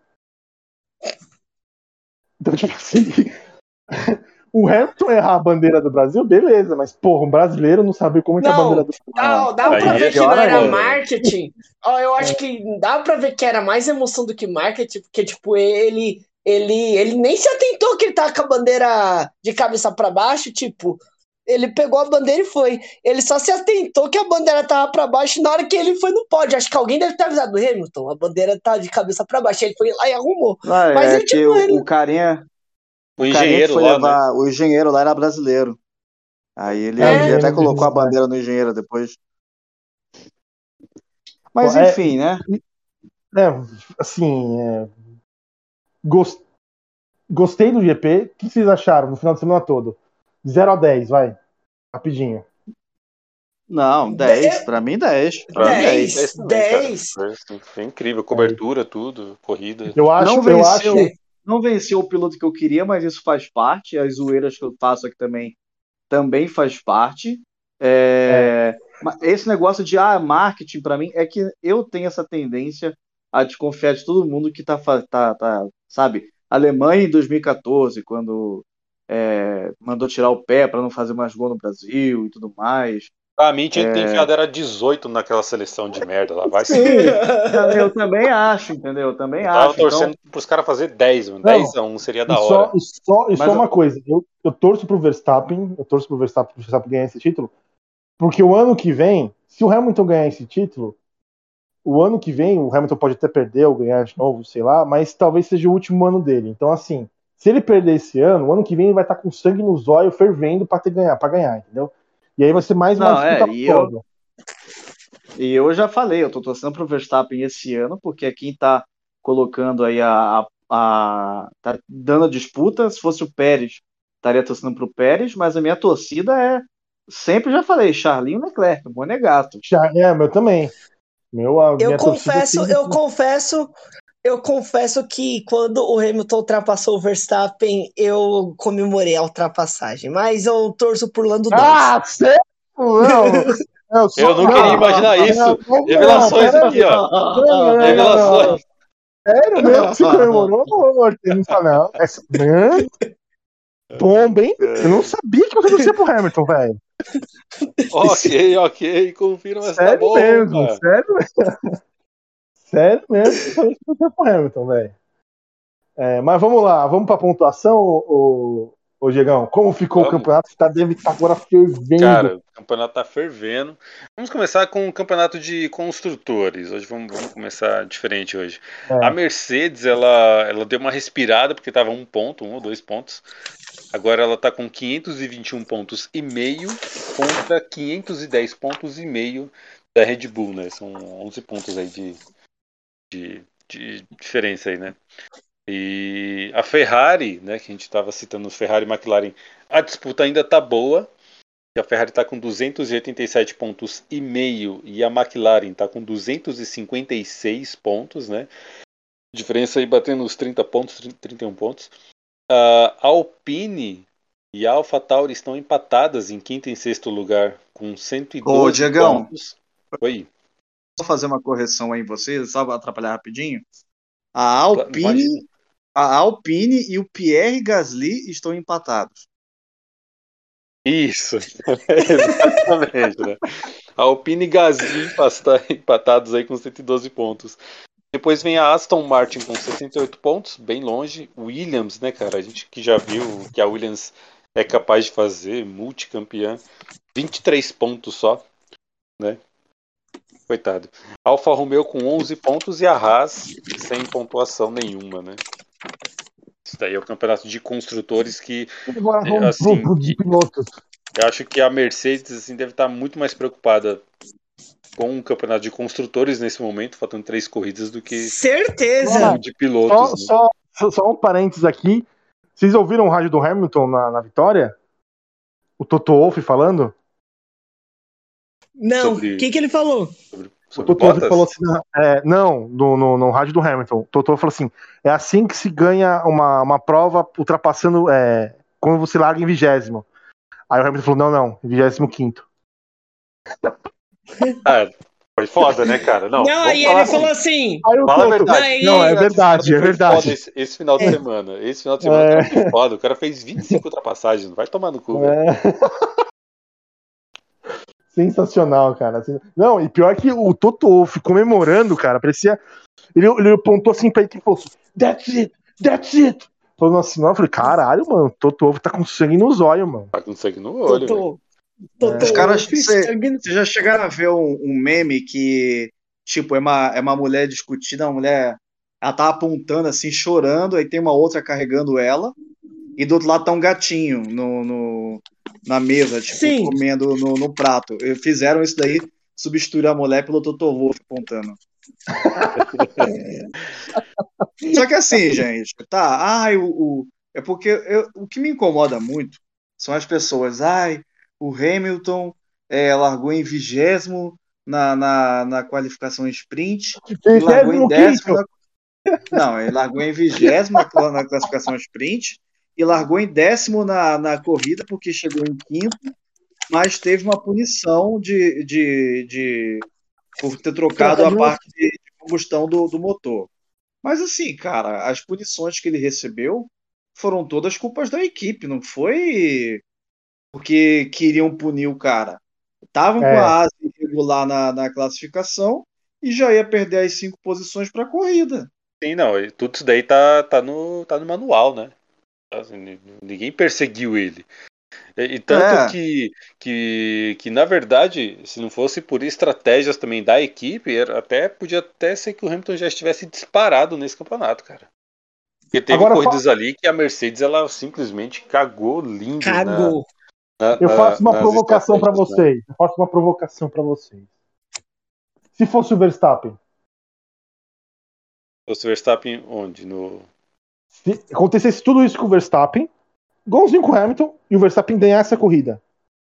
Então, tipo assim, o Hamilton errar a bandeira do Brasil, beleza, mas porra, um brasileiro não sabe como é que é a bandeira Não, do dá, dá Não, pra Aí ver é que não pior era ainda. foda, né? marketing. Ó, eu acho que dá pra ver que era mais emoção do que marketing, porque, tipo, ele, ele, ele nem se atentou que ele tava com a bandeira de cabeça pra baixo, tipo, ele pegou a bandeira e foi. Ele só se atentou que a bandeira tava pra baixo na hora que ele foi no pódio. Acho que alguém deve ter avisado o Hamilton, a bandeira tá de cabeça pra baixo. Ele foi lá e arrumou. Não, Mas é ele, que tipo, o, ele... o carinha, O o carinha que engenheiro foi lá, né? levar, o engenheiro lá era brasileiro. Aí ele, É, o ele É, até engenheiro de colocou a Hyundai. bandeira no engenheiro depois. Pô, Mas é, enfim, né? é, assim, é, gos- gostei do G P. O que vocês acharam no final de semana todo? De zero a dez, vai, rapidinho. Não, dez. de- Pra mim, dez. Pra Pra mim, mim, dez. dez, dez também, cara. dez. Foi, assim, foi incrível. É, Cobertura, tudo, corrida. eu Não acho, eu venceu, acho. não venceu o piloto que eu queria, mas isso faz parte. As zoeiras que eu faço aqui também também faz parte. É, É, mas esse negócio de ah, marketing para mim é que eu tenho essa tendência a desconfiar de todo mundo que tá, fa- tá, tá sabe? Alemanha em dois mil e quatorze, quando é, mandou tirar o pé para não fazer mais gol no Brasil e tudo mais. Pra mim, tinha que ter enfiado era dezoito naquela seleção de merda lá. Vai se Sim, fuder. eu também acho, entendeu? Eu também Eu tava acho. Então, torcendo pros caras fazer dez, mano. não, dez a um seria e da só, hora. e só, e só mas uma coisa. Eu, eu torço pro Verstappen, eu torço pro Verstappen, pro Verstappen ganhar esse título, porque o ano que vem, se o Hamilton ganhar esse título, o ano que vem, o Hamilton pode até perder ou ganhar de novo, sei lá, mas talvez seja o último ano dele. Então, assim, se ele perder esse ano, o ano que vem ele vai estar com sangue no zóio, fervendo para ganhar, para ganhar, entendeu? E aí vai ser mais uma Não, é, disputa e foda. eu, e eu já falei, eu tô torcendo pro Verstappen esse ano, porque é quem tá colocando aí a, a, a- tá dando a disputa. Se fosse o Pérez, estaria torcendo pro Pérez, mas a minha torcida é, sempre já falei, Charlinho Leclerc, Monegato. Já, é, meu também. Meu, a Eu minha torcida confesso, sempre. eu confesso, eu confesso que quando o Hamilton ultrapassou o Verstappen, eu comemorei a ultrapassagem. Mas eu torço por Lando Norris. Ah, sério? Não. Eu, só, Eu não queria imaginar isso. Não, Revelações não, aqui, ó. Não, não, não, Revelações. Sério mesmo que você comemorou, Martins? Não, não. Essa... Mano, bomba, hein? Eu não sabia que você torcia pro Hamilton, velho. Ok, ok, confirma essa Sério bomba. mesmo, sério mesmo. Sério mesmo que eu sabia que você torcia pro Hamilton, velho. É, mas vamos lá, vamos pra pontuação, ô, ô Diegão. Como ficou Vamos. o campeonato? Tá, deve estar agora fervendo. Cara, o campeonato tá fervendo. Vamos começar com o campeonato de construtores. Hoje vamos, vamos começar diferente hoje. É. A Mercedes, ela, ela deu uma respirada porque tava um ponto, um ou dois pontos. Agora ela tá com quinhentos e vinte e um pontos e meio contra quinhentos e dez pontos e meio da Red Bull, né? São onze pontos aí de, de, de diferença aí, né? E a Ferrari, né, que a gente estava citando, Ferrari e McLaren, a disputa ainda tá boa. A Ferrari está com duzentos e oitenta e sete pontos e meio e a McLaren está com duzentos e cinquenta e seis pontos, né? Diferença aí batendo os trinta pontos, trinta e um pontos. A Alpine e a AlphaTauri estão empatadas em quinto e sexto lugar com cento e doze Ô, Diegão. pontos. Oi. Só fazer uma correção aí em você, só atrapalhar rapidinho. A Alpine, Imagina. a Alpine e o Pierre Gasly estão empatados. Isso, exatamente, né? A Alpine e Gasly empatados aí com cento e doze pontos. Depois vem a Aston Martin com sessenta e oito pontos, bem longe. Williams, né, cara? A gente que já viu que a Williams é capaz de fazer, multicampeã. vinte e três pontos só, né? Coitado. Alfa Romeo com onze pontos e a Haas sem pontuação nenhuma, né? Isso daí é o campeonato de construtores que, Agora vamos assim, pro de pilotos. eu acho que a Mercedes assim, deve estar muito mais preocupada com o campeonato de construtores nesse momento, faltando três corridas, do que Certeza. o de pilotos. Só, né? só, só um parênteses aqui. Vocês ouviram o rádio do Hamilton na, na vitória? O Toto Wolff falando? Não, o Sobre- que, que ele falou? Sobre, O sobre Toto Wolff Bottas? falou assim, na- é, não, no, no, no rádio do Hamilton. O Toto Wolff falou assim: é assim que se ganha uma, uma prova ultrapassando é, quando você larga em vigésimo. Aí o Hamilton falou: não, não, em vigésimo quinto. Ah, foi foda, né, cara? Não, Não, vamos aí falar ele assim. falou assim. Aí o Fala a Toto, verdade. Não, não, é e- verdade, é Foi verdade. foda esse, esse final de semana. Esse final de semana É. o cara foi foda. O cara fez vinte e cinco ultrapassagens. Não vai tomar no cu, velho. É. Sensacional, cara. Não, e pior que o Toto Wolff comemorando, cara, parecia. Ele, ele apontou assim pra ele e falou assim: That's it, that's it. Falando assim, não, eu falei, caralho, mano, o Toto Wolff tá com sangue nos olhos, mano. Tá com sangue no olho, velho. Totô. Totô. Os caras, Wolff, cê- sangue- Vocês já chegaram a ver um, um meme que, tipo, é uma, é uma mulher discutindo, uma mulher, ela tá apontando assim, chorando, aí tem uma outra carregando ela, e do outro lado tá um gatinho no, no- na mesa, tipo, Sim. comendo no, no prato. E fizeram isso daí, substituir a mulher pelo Toto Wolff apontando. Só que assim, gente, tá, ai, o, o- é porque eu- o que me incomoda muito são as pessoas, ai, o Hamilton é, largou em vigésimo na, na, na qualificação sprint e largou em Vigésimo décimo quinto. na, não, ele largou em vigésimo na, cla- na classificação sprint e largou em décimo na, na corrida porque chegou em quinto, mas teve uma punição de, de, de por ter trocado a parte de de combustão do, do motor. Mas assim, cara, as punições que ele recebeu foram todas culpas da equipe, não foi porque queriam punir o cara. Estavam com É. a asa irregular na, na classificação e já ia perder as cinco posições para a corrida. Sim, não. e Tudo isso daí tá, tá, no, tá no manual, né? Assim, ni- ninguém perseguiu ele. E, e tanto É. que, que, que, na verdade, se não fosse por estratégias também da equipe, era, até podia até ser que o Hamilton já estivesse disparado nesse campeonato, cara. Porque teve Agora fa- corridas ali que a Mercedes ela simplesmente cagou lindo na, Cagou. na- eu na- faço uma nas provocação para estratégias, né? vocês. Eu faço uma provocação para vocês. Se fosse o Verstappen, O Verstappen onde? No... se acontecesse tudo isso com o Verstappen, igualzinho com o Hamilton, e o Verstappen ganhasse a corrida,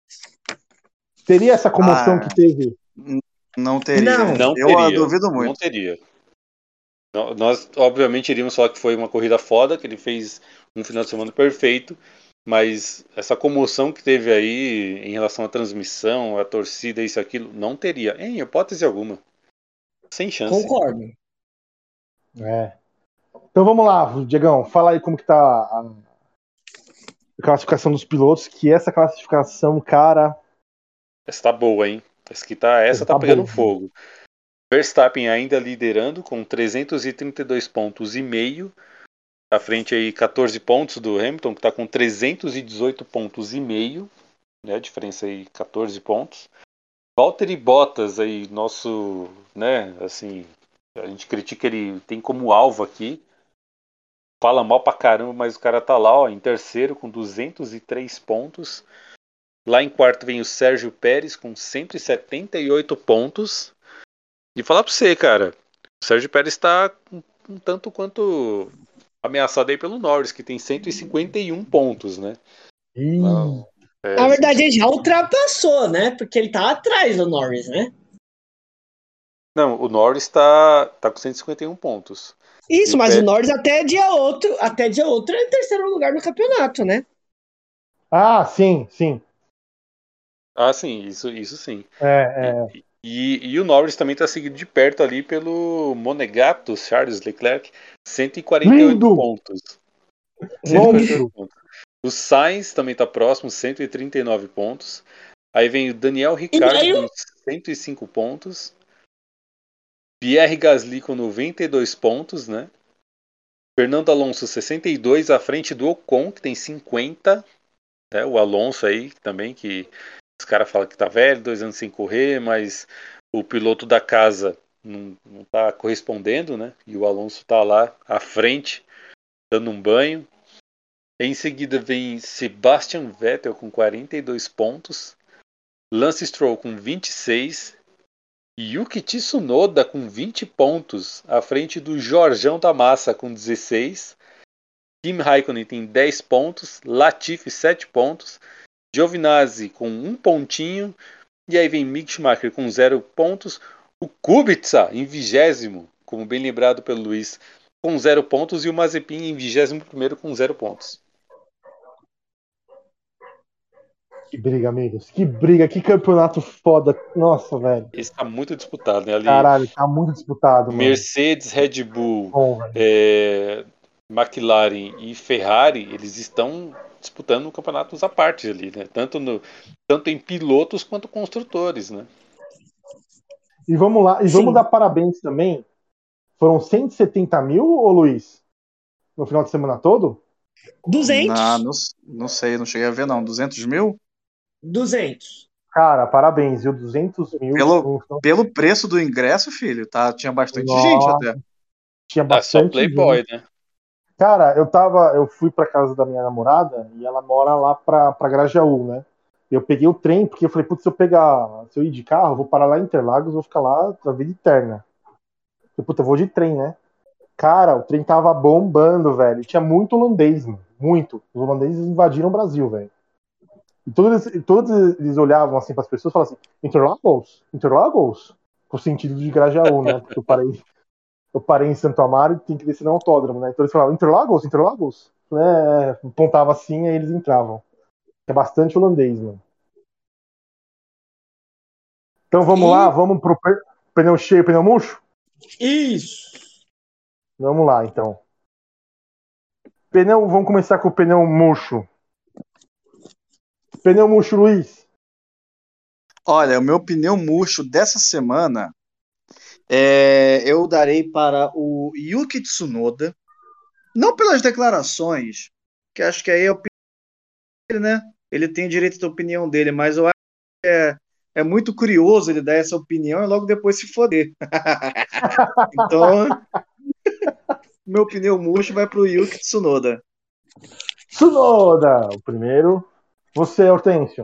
teria essa comoção que Ah, teve? n- não teria. Não. Não Eu ah, teria, duvido não muito. teria. Nó- Nós, obviamente, iríamos falar que foi uma corrida foda, que ele fez um final de semana perfeito, mas essa comoção que teve aí em relação à transmissão, à torcida, isso, aquilo, não teria, em hipótese alguma. Sem chance. Concordo. É. Então vamos lá, Diegão, fala aí como que tá a classificação dos pilotos, que essa classificação, cara, Essa tá boa, hein? Essa, aqui tá, essa tá tá pegando boa. fogo. Verstappen ainda liderando com trezentos e trinta e dois pontos e meio. À frente aí quatorze pontos do Hamilton, que está com trezentos e dezoito pontos e meio. Né? A diferença aí quatorze pontos. Valtteri Bottas aí, nosso, né, assim, a gente critica ele, tem como alvo aqui. Fala mal pra caramba, mas o cara tá lá, ó, em terceiro com duzentos e três pontos. Lá em quarto vem o Sérgio Pérez com cento e setenta e oito pontos. E falar pra você, cara, o Sérgio Pérez tá um, um tanto quanto ameaçado aí pelo Norris, que tem cento e cinquenta e um pontos, né? Ih, Não, é Na assim. verdade, ele já ultrapassou, né? Porque ele tá atrás do Norris, né? Não, o Norris tá, tá com cento e cinquenta e um pontos. E Isso, o mas o Pérez. Norris até dia outro, até dia outro é em terceiro lugar no campeonato, né? ah, sim, sim. Ah, sim, isso, isso sim. É, E, é. e, e o Norris também está seguido de perto ali pelo Monegato, Charles Leclerc, cento e quarenta e oito Lindo! pontos. cento e quarenta e oito Monstro! pontos. O Sainz também está próximo, cento e trinta e nove pontos. Aí vem o Daniel E Ricciardo meio com cento e cinco pontos. Pierre Gasly com noventa e dois pontos, né? Fernando Alonso sessenta e dois à frente do Ocon, que tem cinquenta. Né? O Alonso aí também, que os caras falam que tá velho, dois anos sem correr, mas o piloto da casa não, não tá correspondendo, né? E o Alonso tá lá à frente, dando um banho. Em seguida vem Sebastian Vettel com quarenta e dois pontos, Lance Stroll com vinte e seis, Yuki Tsunoda com vinte pontos, à frente do Jorjão da Massa com dezesseis, Kimi Raikkonen tem dez pontos, Latifi sete pontos, Giovinazzi com um pontinho, e aí vem Mick Schumacher com zero pontos, o Kubica em vigésimo, como bem lembrado pelo Luiz, com zero pontos, e o Mazepin em vigésimo primeiro com zero pontos. Que briga, amigos. Que briga, que campeonato foda. Nossa, velho. Esse está muito disputado, né? Ali, Caralho, tá muito disputado, mano. Mercedes, Red Bull, Bom, velho. é, McLaren e Ferrari, eles estão disputando um campeonato à parte ali, né? Tanto, no, tanto em pilotos quanto construtores, né? E vamos lá, e vamos sim, dar parabéns também. Foram cento e setenta mil, ô Luiz, no final de semana todo? Não, duzentos. não, não sei, não cheguei a ver, não. duzentos mil? duzentos. Cara, parabéns, viu? duzentos mil. Pelo, No final- pelo preço do ingresso, filho, tá, tinha bastante gente Nossa, até. tinha Ah, só bastante Playboy, gente. né? Cara, eu tava, eu fui pra casa da minha namorada e ela mora lá pra, pra Grajaú, né? Eu peguei o trem, porque eu falei, putz, se eu pegar, se eu ir de carro, eu vou parar lá em Interlagos, vou ficar lá a vida eterna. Eu falei, puta, eu vou de trem, né? Cara, o trem tava bombando, velho. Tinha muito holandês, mano. Muito. Os holandeses invadiram o Brasil, velho. E todos, eles- todos eles olhavam assim para as pessoas e falavam assim: Interlagos? Interlagos? Com o sentido de Grajaú, né? Porque eu parei, eu parei em Santo Amaro e tem que descer no autódromo, né? Então eles falavam: Interlagos? Interlagos? É, apontava assim e eles entravam. É bastante holandês, mano. Então vamos lá, E vamos pro pe- pneu cheio, pneu murcho? isso. Vamos lá, então. Pneu, vamos começar com o pneu murcho. Pneu murcho, Luiz. Olha, o meu pneu murcho dessa semana é, eu darei para o Yuki Tsunoda, não pelas declarações, que acho que aí é o né? ele tem direito da opinião dele, mas eu acho que é, é muito curioso ele dar essa opinião e logo depois se foder. Então, meu pneu murcho vai pro Yuki Tsunoda. Tsunoda, o primeiro. Você, Hortêncio.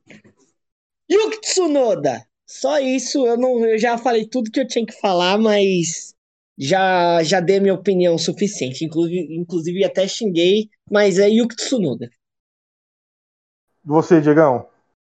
Yuki Tsunoda. Só isso, eu não, eu já falei tudo que eu tinha que falar, mas já já dei minha opinião suficiente. Inclusive, inclusive até xinguei, mas é Yuki Tsunoda. Você, Diegão.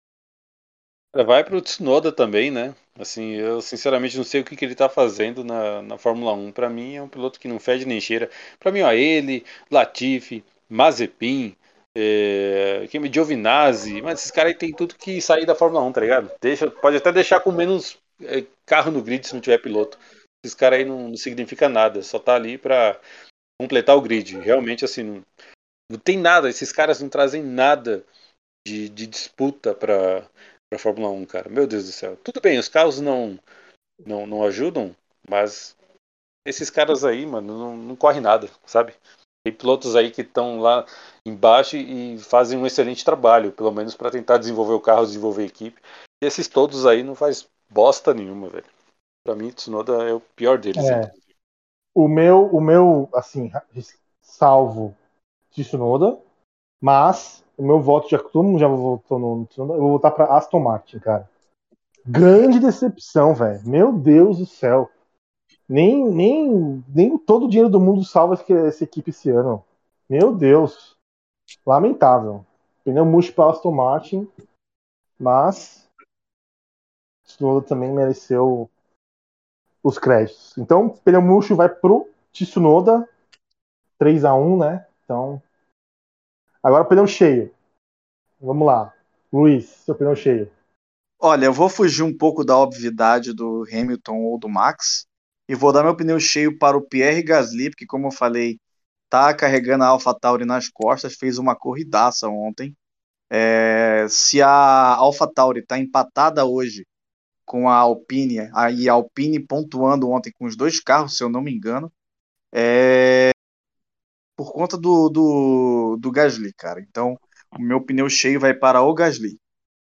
Vai pro Tsunoda também, né? Assim, eu sinceramente não sei o que, que ele tá fazendo na, na Fórmula um. Pra mim é um piloto que não fede nem cheira. Pra mim, ó, ele, Latifi, Mazepin, é, quem me Giovinazzi, mas esses caras aí tem tudo que sair da Fórmula um, tá ligado? Deixa, pode até deixar com menos é, carro no grid se não tiver piloto. Esses caras aí não, não significa nada, só tá ali pra completar o grid. Realmente, assim, não, não tem nada, esses caras não trazem nada de, de disputa pra, pra Fórmula um, cara. Meu Deus do céu. Tudo bem, os carros não, não, não ajudam, mas esses caras aí, mano, não, não corre nada, sabe? Tem pilotos aí que estão lá embaixo e fazem um excelente trabalho, pelo menos para tentar desenvolver o carro, desenvolver a equipe. E esses todos aí não faz bosta nenhuma, velho. Pra mim, Tsunoda é o pior deles, É, inclusive. o meu, o meu, assim, salvo Tsunoda, mas o meu voto, já todo mundo já votou no Tsunoda, eu vou votar pra Aston Martin, cara. Grande decepção, velho. Meu Deus do céu. Nem, nem, nem todo o dinheiro do mundo salva essa equipe esse ano. Meu Deus. Lamentável. Pneu murcho para Aston Martin, mas Tsunoda também mereceu os créditos. Então, pneu murcho vai pro Tsunoda, três a um, né? Então, agora pneu cheio. Vamos lá. Luiz, seu pneu cheio. Olha, eu vou fugir um pouco da obviedade do Hamilton ou do Max e vou dar meu pneu cheio para o Pierre Gasly, porque, como eu falei, tá carregando a AlphaTauri nas costas, fez uma corridaça ontem. É, se a AlphaTauri está empatada hoje com a Alpine, aí a Alpine pontuando ontem com os dois carros, se eu não me engano, é por conta do, do, do Gasly, cara. Então, o meu pneu cheio vai para o Gasly.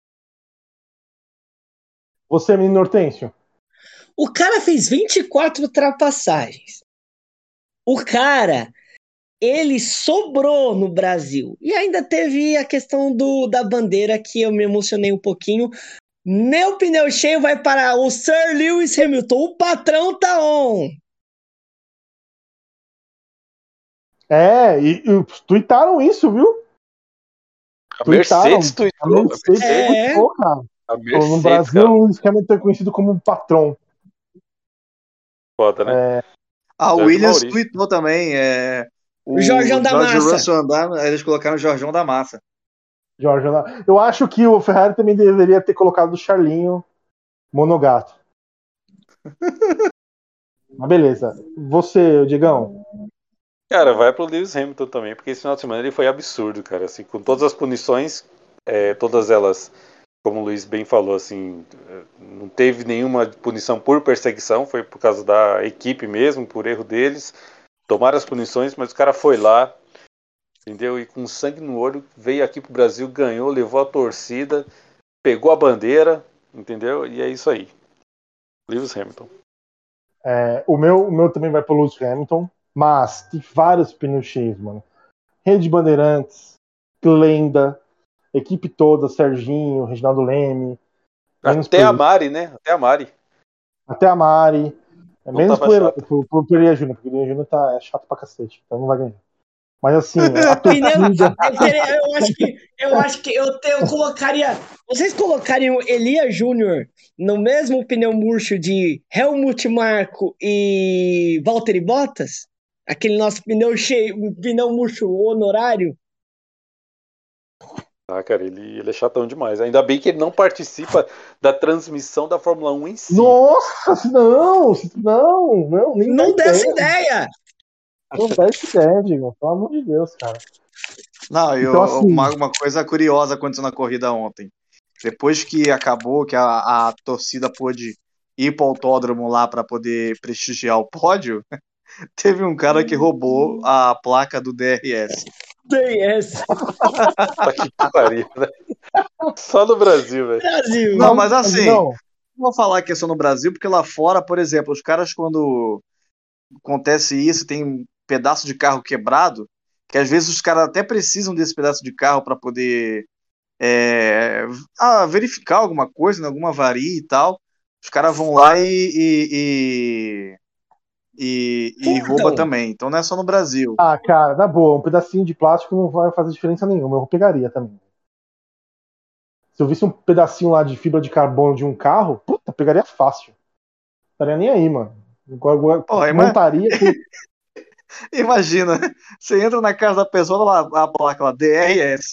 Você, menino Hortêncio. O cara fez vinte e quatro ultrapassagens. O cara, ele sobrou no Brasil. E ainda teve a questão do, da bandeira que eu me emocionei um pouquinho. Meu pneu cheio vai para o Sir Lewis Hamilton. O patrão tá on. É, e, e tuitaram isso, viu? A Tuitaram. Mercedes A tweetou, a Mercedes Mercedes, É. tuitou, cara. a Falou, no Mercedes, Brasil, cara. o Lewis Hamilton é conhecido como um patrão. Foda, né? É, A Jorge Williams Maurício. tweetou também. É, O o Jorjão da George Massa. Russell andando, eles colocaram o Jorjão da Massa. Jorge, eu acho que o Ferrari também deveria ter colocado o Charlinho Monogato. Mas beleza. Você, Digão. Cara, vai pro Lewis Hamilton também, porque esse final de semana ele foi absurdo, cara. Assim, com todas as punições, é, todas elas, como o Luiz bem falou, assim, é, não teve nenhuma punição por perseguição, foi por causa da equipe mesmo, por erro deles. Tomaram as punições, mas o cara foi lá, entendeu? E com sangue no olho, veio aqui pro Brasil, ganhou, levou a torcida, pegou a bandeira, entendeu? E é isso aí. Lewis Hamilton. É, o, meu, o meu também vai pro Lewis Hamilton, mas tem vários pneus cheios, mano. Rede Bandeirantes, Glenda, equipe toda, Serginho, Reginaldo Leme, menos Até por a isso. Mari, né? Até a Mari. Até a Mari, é Não menos tava por, Ela- chato. por, por, por Elia Júnior, porque Elia Júnior tá é chato pra cacete, então não vai ganhar. Mas assim, a Pneu, torcida. eu, queria, eu acho que eu acho que eu, te, eu colocaria. Vocês colocariam Elia Júnior no mesmo pneu murcho de Helmut Marko e Valtteri Bottas? Aquele nosso pneu cheio, pneu murcho honorário? Ah, cara, ele, ele é chatão demais. Ainda bem que ele não participa da transmissão da Fórmula um em si. Nossa, não, não, não, nem dá Não dessa ideia. ideia! Não dá essa ideia, Digão, pelo amor de Deus, cara. Não, e Então, o- assim, uma, uma coisa curiosa aconteceu na corrida ontem. Depois que acabou, que a, a torcida pôde ir para o autódromo lá para poder prestigiar o pódio, Teve um cara que roubou a placa do D R S. D R S. Tá que pariu, né? Só no Brasil, velho. Brasil. Não, mas assim, Não. não vou falar que é só no Brasil, porque lá fora, por exemplo, os caras quando acontece isso, tem um pedaço de carro quebrado, que às vezes os caras até precisam desse pedaço de carro para poder é, ah, verificar alguma coisa, né, alguma avaria e tal. Os caras vão lá e, e, e, e, e rouba também. Então não é só no Brasil. Ah, cara, na boa, um pedacinho de plástico não vai fazer diferença nenhuma. Eu pegaria também. Se eu visse um pedacinho lá de fibra de carbono de um carro, puta, pegaria fácil. Estaria nem aí, mano. Agora, Pô, ima- montaria. com- Imagina, você entra na casa da pessoa, lá, a placa lá, D R S.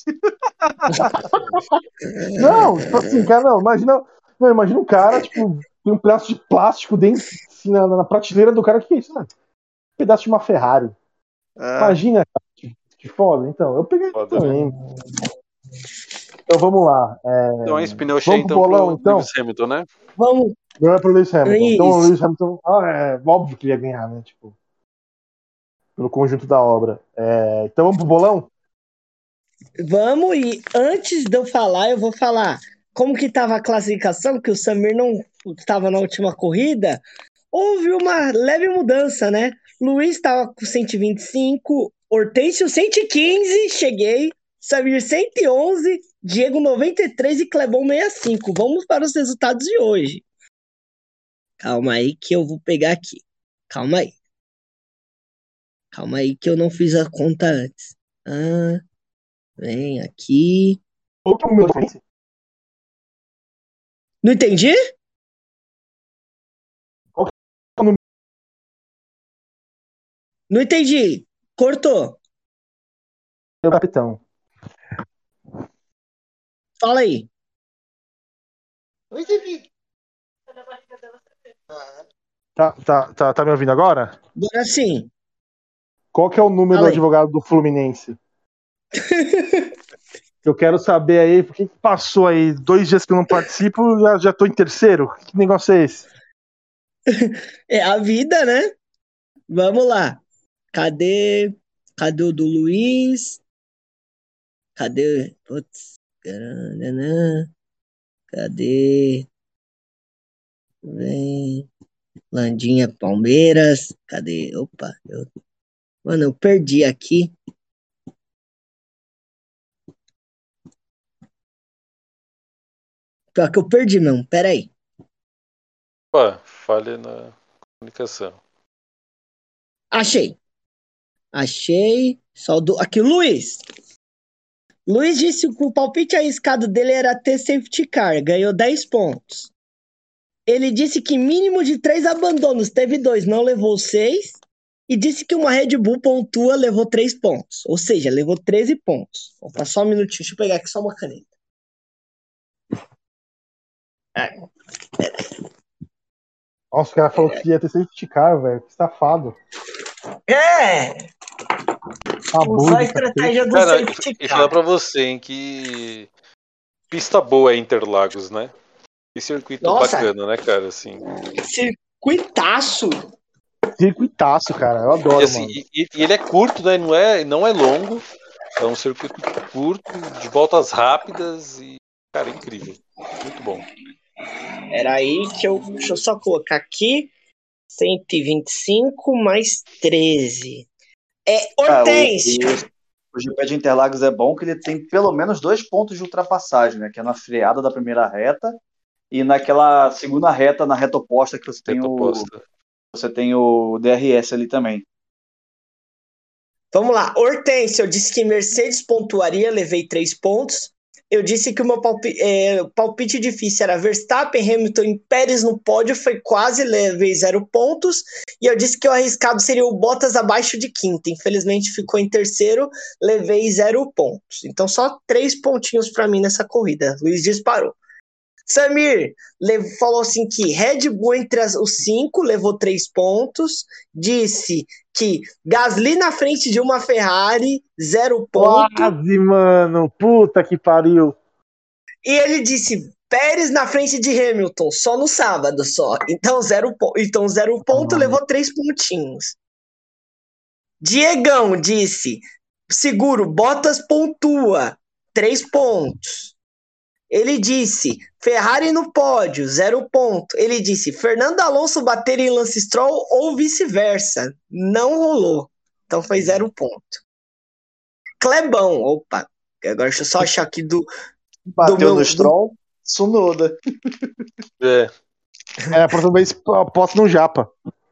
Não, tipo assim, cara, não, imagina. Não, imagina um cara, tipo, tem um pedaço de plástico dentro, assim, na, na prateleira do cara. O que é isso, mano? Um pedaço de uma Ferrari. É. Imagina, cara, que, que foda. Então, eu peguei Foda, também. Então vamos lá. É, Então é esse pneu cheio, vamos pro então, bolão, pro então? Lewis Hamilton, né? Vamos. Não é pro Lewis Hamilton. Então o Isso. Lewis Hamilton, ah, é óbvio que ele ia ganhar, né? Tipo, pelo conjunto da obra. É, então vamos pro bolão? Vamos, e antes de eu falar, eu vou falar como que estava a classificação, que o Samir não estava na última corrida. Houve uma leve mudança, né? Luiz estava com cento e vinte e cinco, Hortêncio cento e quinze, cheguei, Samir cento e onze, Diego noventa e três e Clebão sessenta e cinco. Vamos para os resultados de hoje. Calma aí que eu vou pegar aqui. Calma aí. Calma aí que eu não fiz a conta antes. Ah, vem aqui. Qual que é o meu diferença? Não entendi? Qual que é o número? Não entendi. Cortou. Meu capitão. Fala aí. Tá, tá, tá, tá me ouvindo agora? Agora sim. Qual que é o número Fala do aí. advogado do Fluminense? Eu quero saber aí, por que que passou aí dois dias que eu não participo, já, já tô em terceiro? Que negócio é esse? É a vida, né? Vamos lá. Cadê? Cadê o do Luiz? Cadê? Putz. Caranana. Cadê? Vem. Landinha Palmeiras. Cadê? Opa. Eu... Mano, eu perdi aqui. Pior que eu perdi, não. Pera aí. Opa, falha na comunicação. Achei. Achei. Só do... Aqui, Luiz. Luiz disse que o palpite arriscado dele era ter safety car. Ganhou dez pontos. Ele disse que mínimo de três abandonos. Teve dois, não levou seis. E disse que uma Red Bull pontua, levou três pontos. Ou seja, levou treze pontos. Opa, só um minutinho. Deixa eu pegar aqui só uma caneta. Nossa, o cara falou que ia ter safety car, velho. Que safado. É! Abuso, Só a estratégia do Cara, safety e falar car. pra você, hein, que pista boa é Interlagos, né? Que circuito Nossa. bacana, né, cara, assim. Circuitaço. Circuitaço, cara. Eu E, adoro, assim, mano. e, e ele é curto, né? Não é, não é longo. É um circuito curto, de voltas rápidas e, cara, incrível. Muito bom. Era aí que eu... Deixa eu só colocar aqui. cento e vinte e cinco mais treze. É, Ah, o, Hortêncio. o, o G P de Interlagos é bom que ele tem pelo menos dois pontos de ultrapassagem, né? Que é na freada da primeira reta e naquela segunda reta, na reta oposta, que você tem Reta o, oposta. você tem o D R S ali também. Vamos lá. Hortêncio, eu disse que Mercedes pontuaria, levei três pontos. Eu disse que o meu palpite, é, palpite difícil era Verstappen, Hamilton e Pérez no pódio, foi quase, levei zero pontos. E eu disse que o arriscado seria o Bottas abaixo de quinta. Infelizmente ficou em terceiro, levei zero pontos. Então só três pontinhos para mim nessa corrida. Luiz disparou. Samir falou assim que Red Bull entre as, os cinco levou três pontos. Disse que Gasly na frente de uma Ferrari, zero ponto. Quase, mano. Puta que pariu. E ele disse Pérez na frente de Hamilton, só no sábado só. Então zero, po- então, zero ponto, Ah. levou três pontinhos. Diegão disse: seguro, Bottas pontua, três pontos. Ele disse: Ferrari no pódio, zero ponto. Ele disse: Fernando Alonso bater em Lance Stroll ou vice-versa. Não rolou. Então foi zero ponto. Clebão, opa. Agora deixa eu só achar aqui do. Bateu do meu, no do... Stroll, Tsunoda. É. É, a próxima vez aposto no Japa.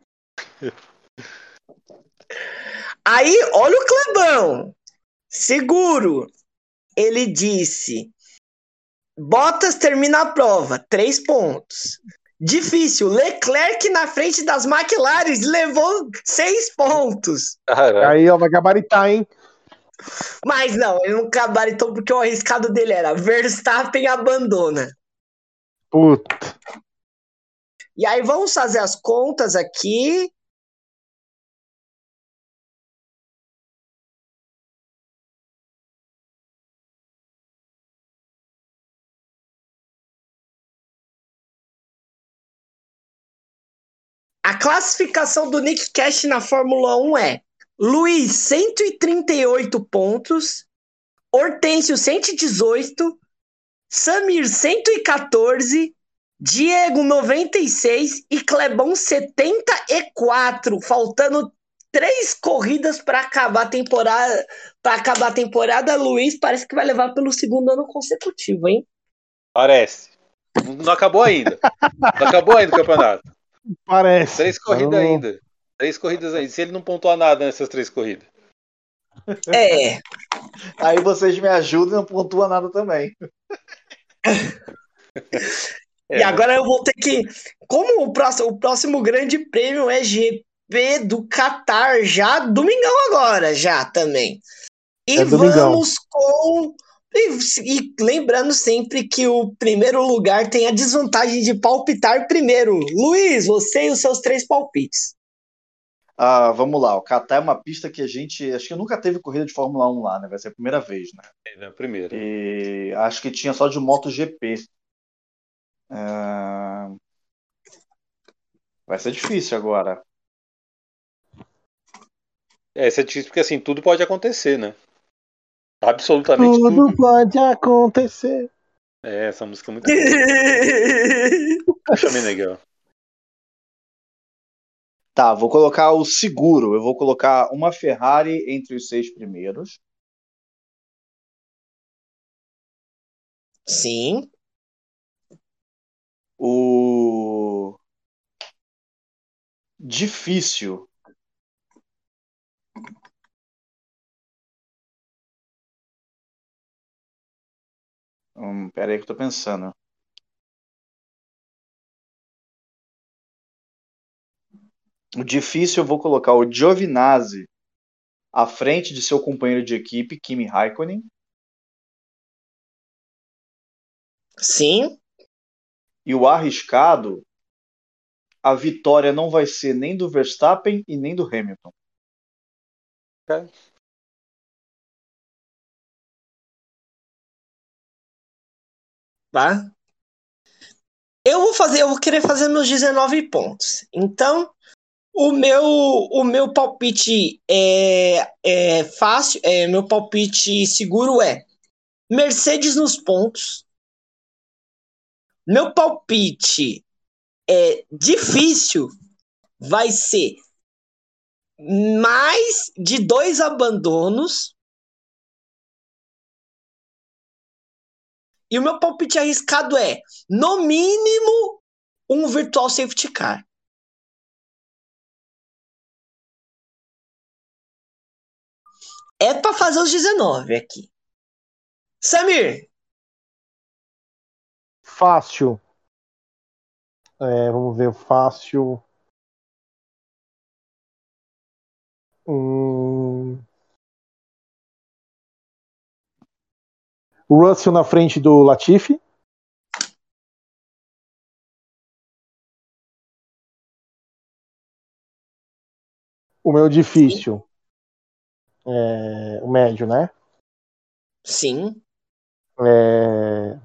Aí, olha o Clebão. Seguro. Ele disse: Bottas termina a prova, três pontos. Difícil, Leclerc na frente das McLaren levou seis pontos. Caraca. Aí, ó, vai gabaritar, hein? Mas não, ele não gabaritou porque o arriscado dele era Verstappen abandona. Puta. E aí vamos fazer as contas aqui. A classificação do Nick Cash na Fórmula um é Luiz, cento e trinta e oito pontos, Hortêncio, cento e dezoito, Samir, cento e quatorze, Diego, noventa e seis e Clebão, setenta e quatro, faltando três corridas para acabar a temporada. Para acabar a temporada, Luiz parece que vai levar pelo segundo ano consecutivo, hein? Parece. Não acabou ainda. Não acabou ainda o campeonato. Parece. Três corridas Não... ainda. Três corridas ainda. Se ele não pontuar nada nessas três corridas. É. Aí vocês me ajudam e não pontua nada também. É, E agora eu vou ter que. Como o próximo, o próximo grande prêmio é G P do Qatar, já domingão agora, já também. E É domingão. vamos com. E, e lembrando sempre que o primeiro lugar tem a desvantagem de palpitar primeiro. Luiz, você e os seus três palpites. Ah, vamos lá. O Qatar é uma pista que a gente. Acho que nunca teve corrida de Fórmula um lá, né? Vai ser a primeira vez, né? É a primeira. E acho que tinha só de MotoGP. Ah, vai ser difícil agora. É, isso é difícil porque assim, tudo pode acontecer, né? Absolutamente tudo. Tudo pode acontecer. É, essa música é muito boa. Puxa, Meneghel. Tá, vou colocar o seguro. Eu vou colocar uma Ferrari entre os seis primeiros. Sim. O difícil. Hum, pera aí que eu tô pensando. O difícil eu vou colocar o Giovinazzi à frente de seu companheiro de equipe, Kimi Raikkonen. Sim. E o arriscado, a vitória não vai ser nem do Verstappen e nem do Hamilton. Cara, Tá? Eu vou fazer, eu vou querer fazer meus dezenove pontos. Então, o meu, o meu palpite é, é fácil, é, meu palpite seguro é Mercedes nos pontos. Meu palpite é difícil, vai ser mais de dois abandonos. E o meu palpite arriscado é, no mínimo, um virtual safety car. É para fazer os dezenove aqui. Samir. Fácil. É, vamos ver, fácil. Hum... Russell na frente do Latifi. O meu difícil. É, o médio, né? Sim. É...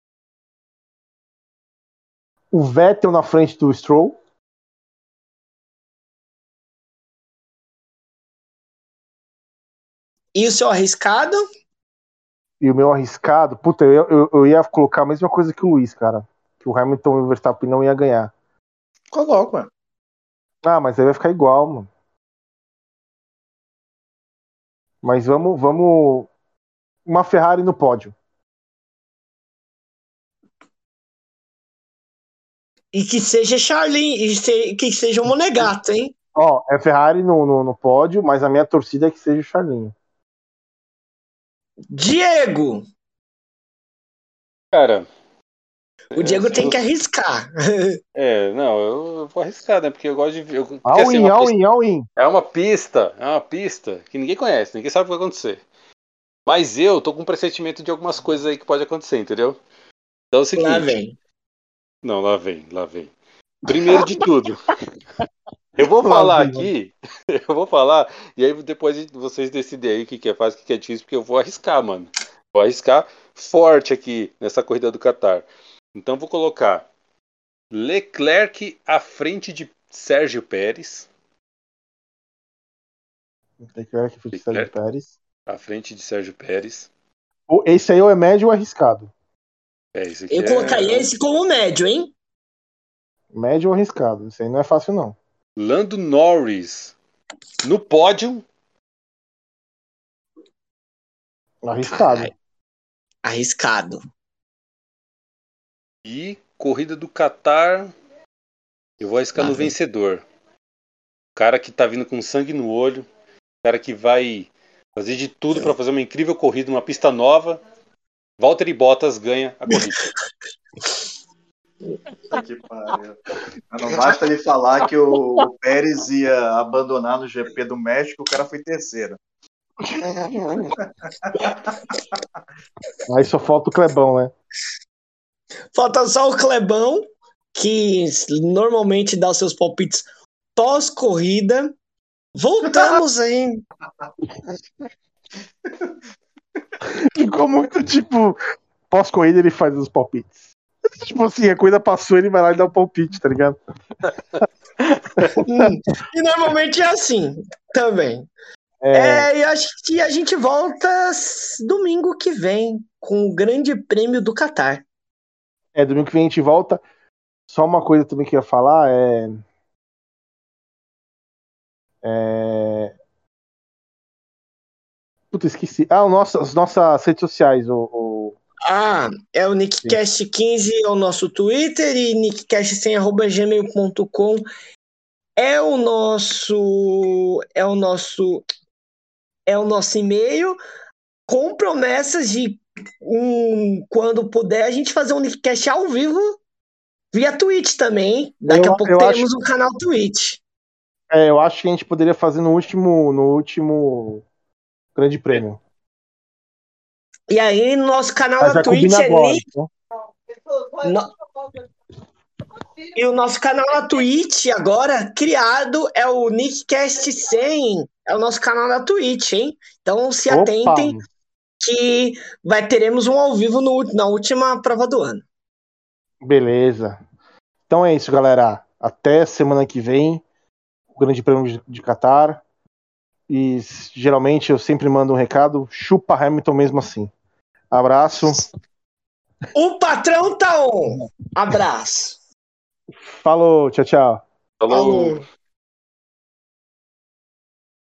O Vettel na frente do Stroll. E o seu arriscado? E o meu arriscado, puta, eu, eu, eu ia colocar a mesma coisa que o Luiz, cara. Que o Hamilton e o Verstappen não ia ganhar. Coloco, mano. Ah, mas aí vai ficar igual, mano. Mas vamos, vamos. Uma Ferrari no pódio. E que seja Charlin, e se- que seja o Monegato, hein? Ó, é Ferrari no, no, no pódio, mas a minha torcida é que seja o Charlinho. Diego! Cara, O Diego assim, tem eu- que arriscar. é, não, eu, eu vou arriscar, né? Porque eu gosto de ver. eu- Porque All assim, é in, uma all pista, in, all in. é uma pista, é uma pista que ninguém conhece, ninguém sabe o que vai acontecer. Mas eu tô com um pressentimento de algumas coisas aí que pode acontecer, entendeu? Então é o Lá seguinte. vem. Não, lá vem, lá vem. Primeiro de tudo, eu vou Lá falar vem, aqui, eu vou falar, e aí depois vocês decidem aí o que, que é fácil, o que, que é difícil, porque eu vou arriscar, mano. Vou arriscar forte aqui nessa corrida do Qatar. Então vou colocar Leclerc à frente de Sérgio Pérez. Leclerc foi de Sérgio Leclerc Pérez. à frente de Sérgio Pérez. O- Esse aí ou é médio ou arriscado? É, isso aqui Eu é colocaria um esse como médio, hein? Médio ou arriscado. Isso aí não é fácil, não. Lando Norris no pódio. Arriscado. Ai, arriscado. E corrida do Qatar, eu vou arriscar Lá no vem. vencedor. O cara que tá vindo com sangue no olho. O cara que vai fazer de tudo para fazer uma incrível corrida, uma pista nova. Valtteri Bottas ganha a corrida. Puta que pariu. Mas não basta ele falar que o, o Pérez ia abandonar no G P do México, o cara foi terceiro. Aí só falta o Clebão, né? Falta só o Clebão, que normalmente dá os seus palpites pós-corrida. Voltamos aí. Ficou muito tipo. Pós-corrida ele faz os palpites. Tipo assim, a corrida passou, ele vai lá e dá o palpite, tá ligado? Hum, E normalmente é assim também. É, É, e acho que a gente volta s- domingo que vem com o Grande Prêmio do Catar. é, domingo que vem a gente volta. Só uma coisa também que eu ia falar é. é... Puta, esqueci. Ah, o nosso, as nossas redes sociais. O, o... Ah, é o NickCast quinze, é o nosso Twitter, e nickcast cem arroba gmail ponto com é o nosso é o nosso é o nosso e-mail, com promessas de um, quando puder a gente fazer um NickCast ao vivo via Twitch também. Daqui Eu, a pouco eu, acho, teremos um canal Twitch. é, eu acho que a gente poderia fazer no último, no último Grande Prêmio. E aí no nosso canal Mas da já Twitch combina é agora. Nick. Então. No... E o nosso canal na Twitch agora, criado, é o NickCast cem. É o nosso canal na Twitch, hein? Então se Opa! atentem que vai teremos um ao vivo no, na última prova do ano. Beleza. Então é isso, galera. Até semana que vem. O Grande Prêmio de, de Qatar. E geralmente eu sempre mando um recado. Chupa Hamilton mesmo assim. Abraço. O patrão tá on. Abraço. Falou, tchau, tchau. Falou. Falou.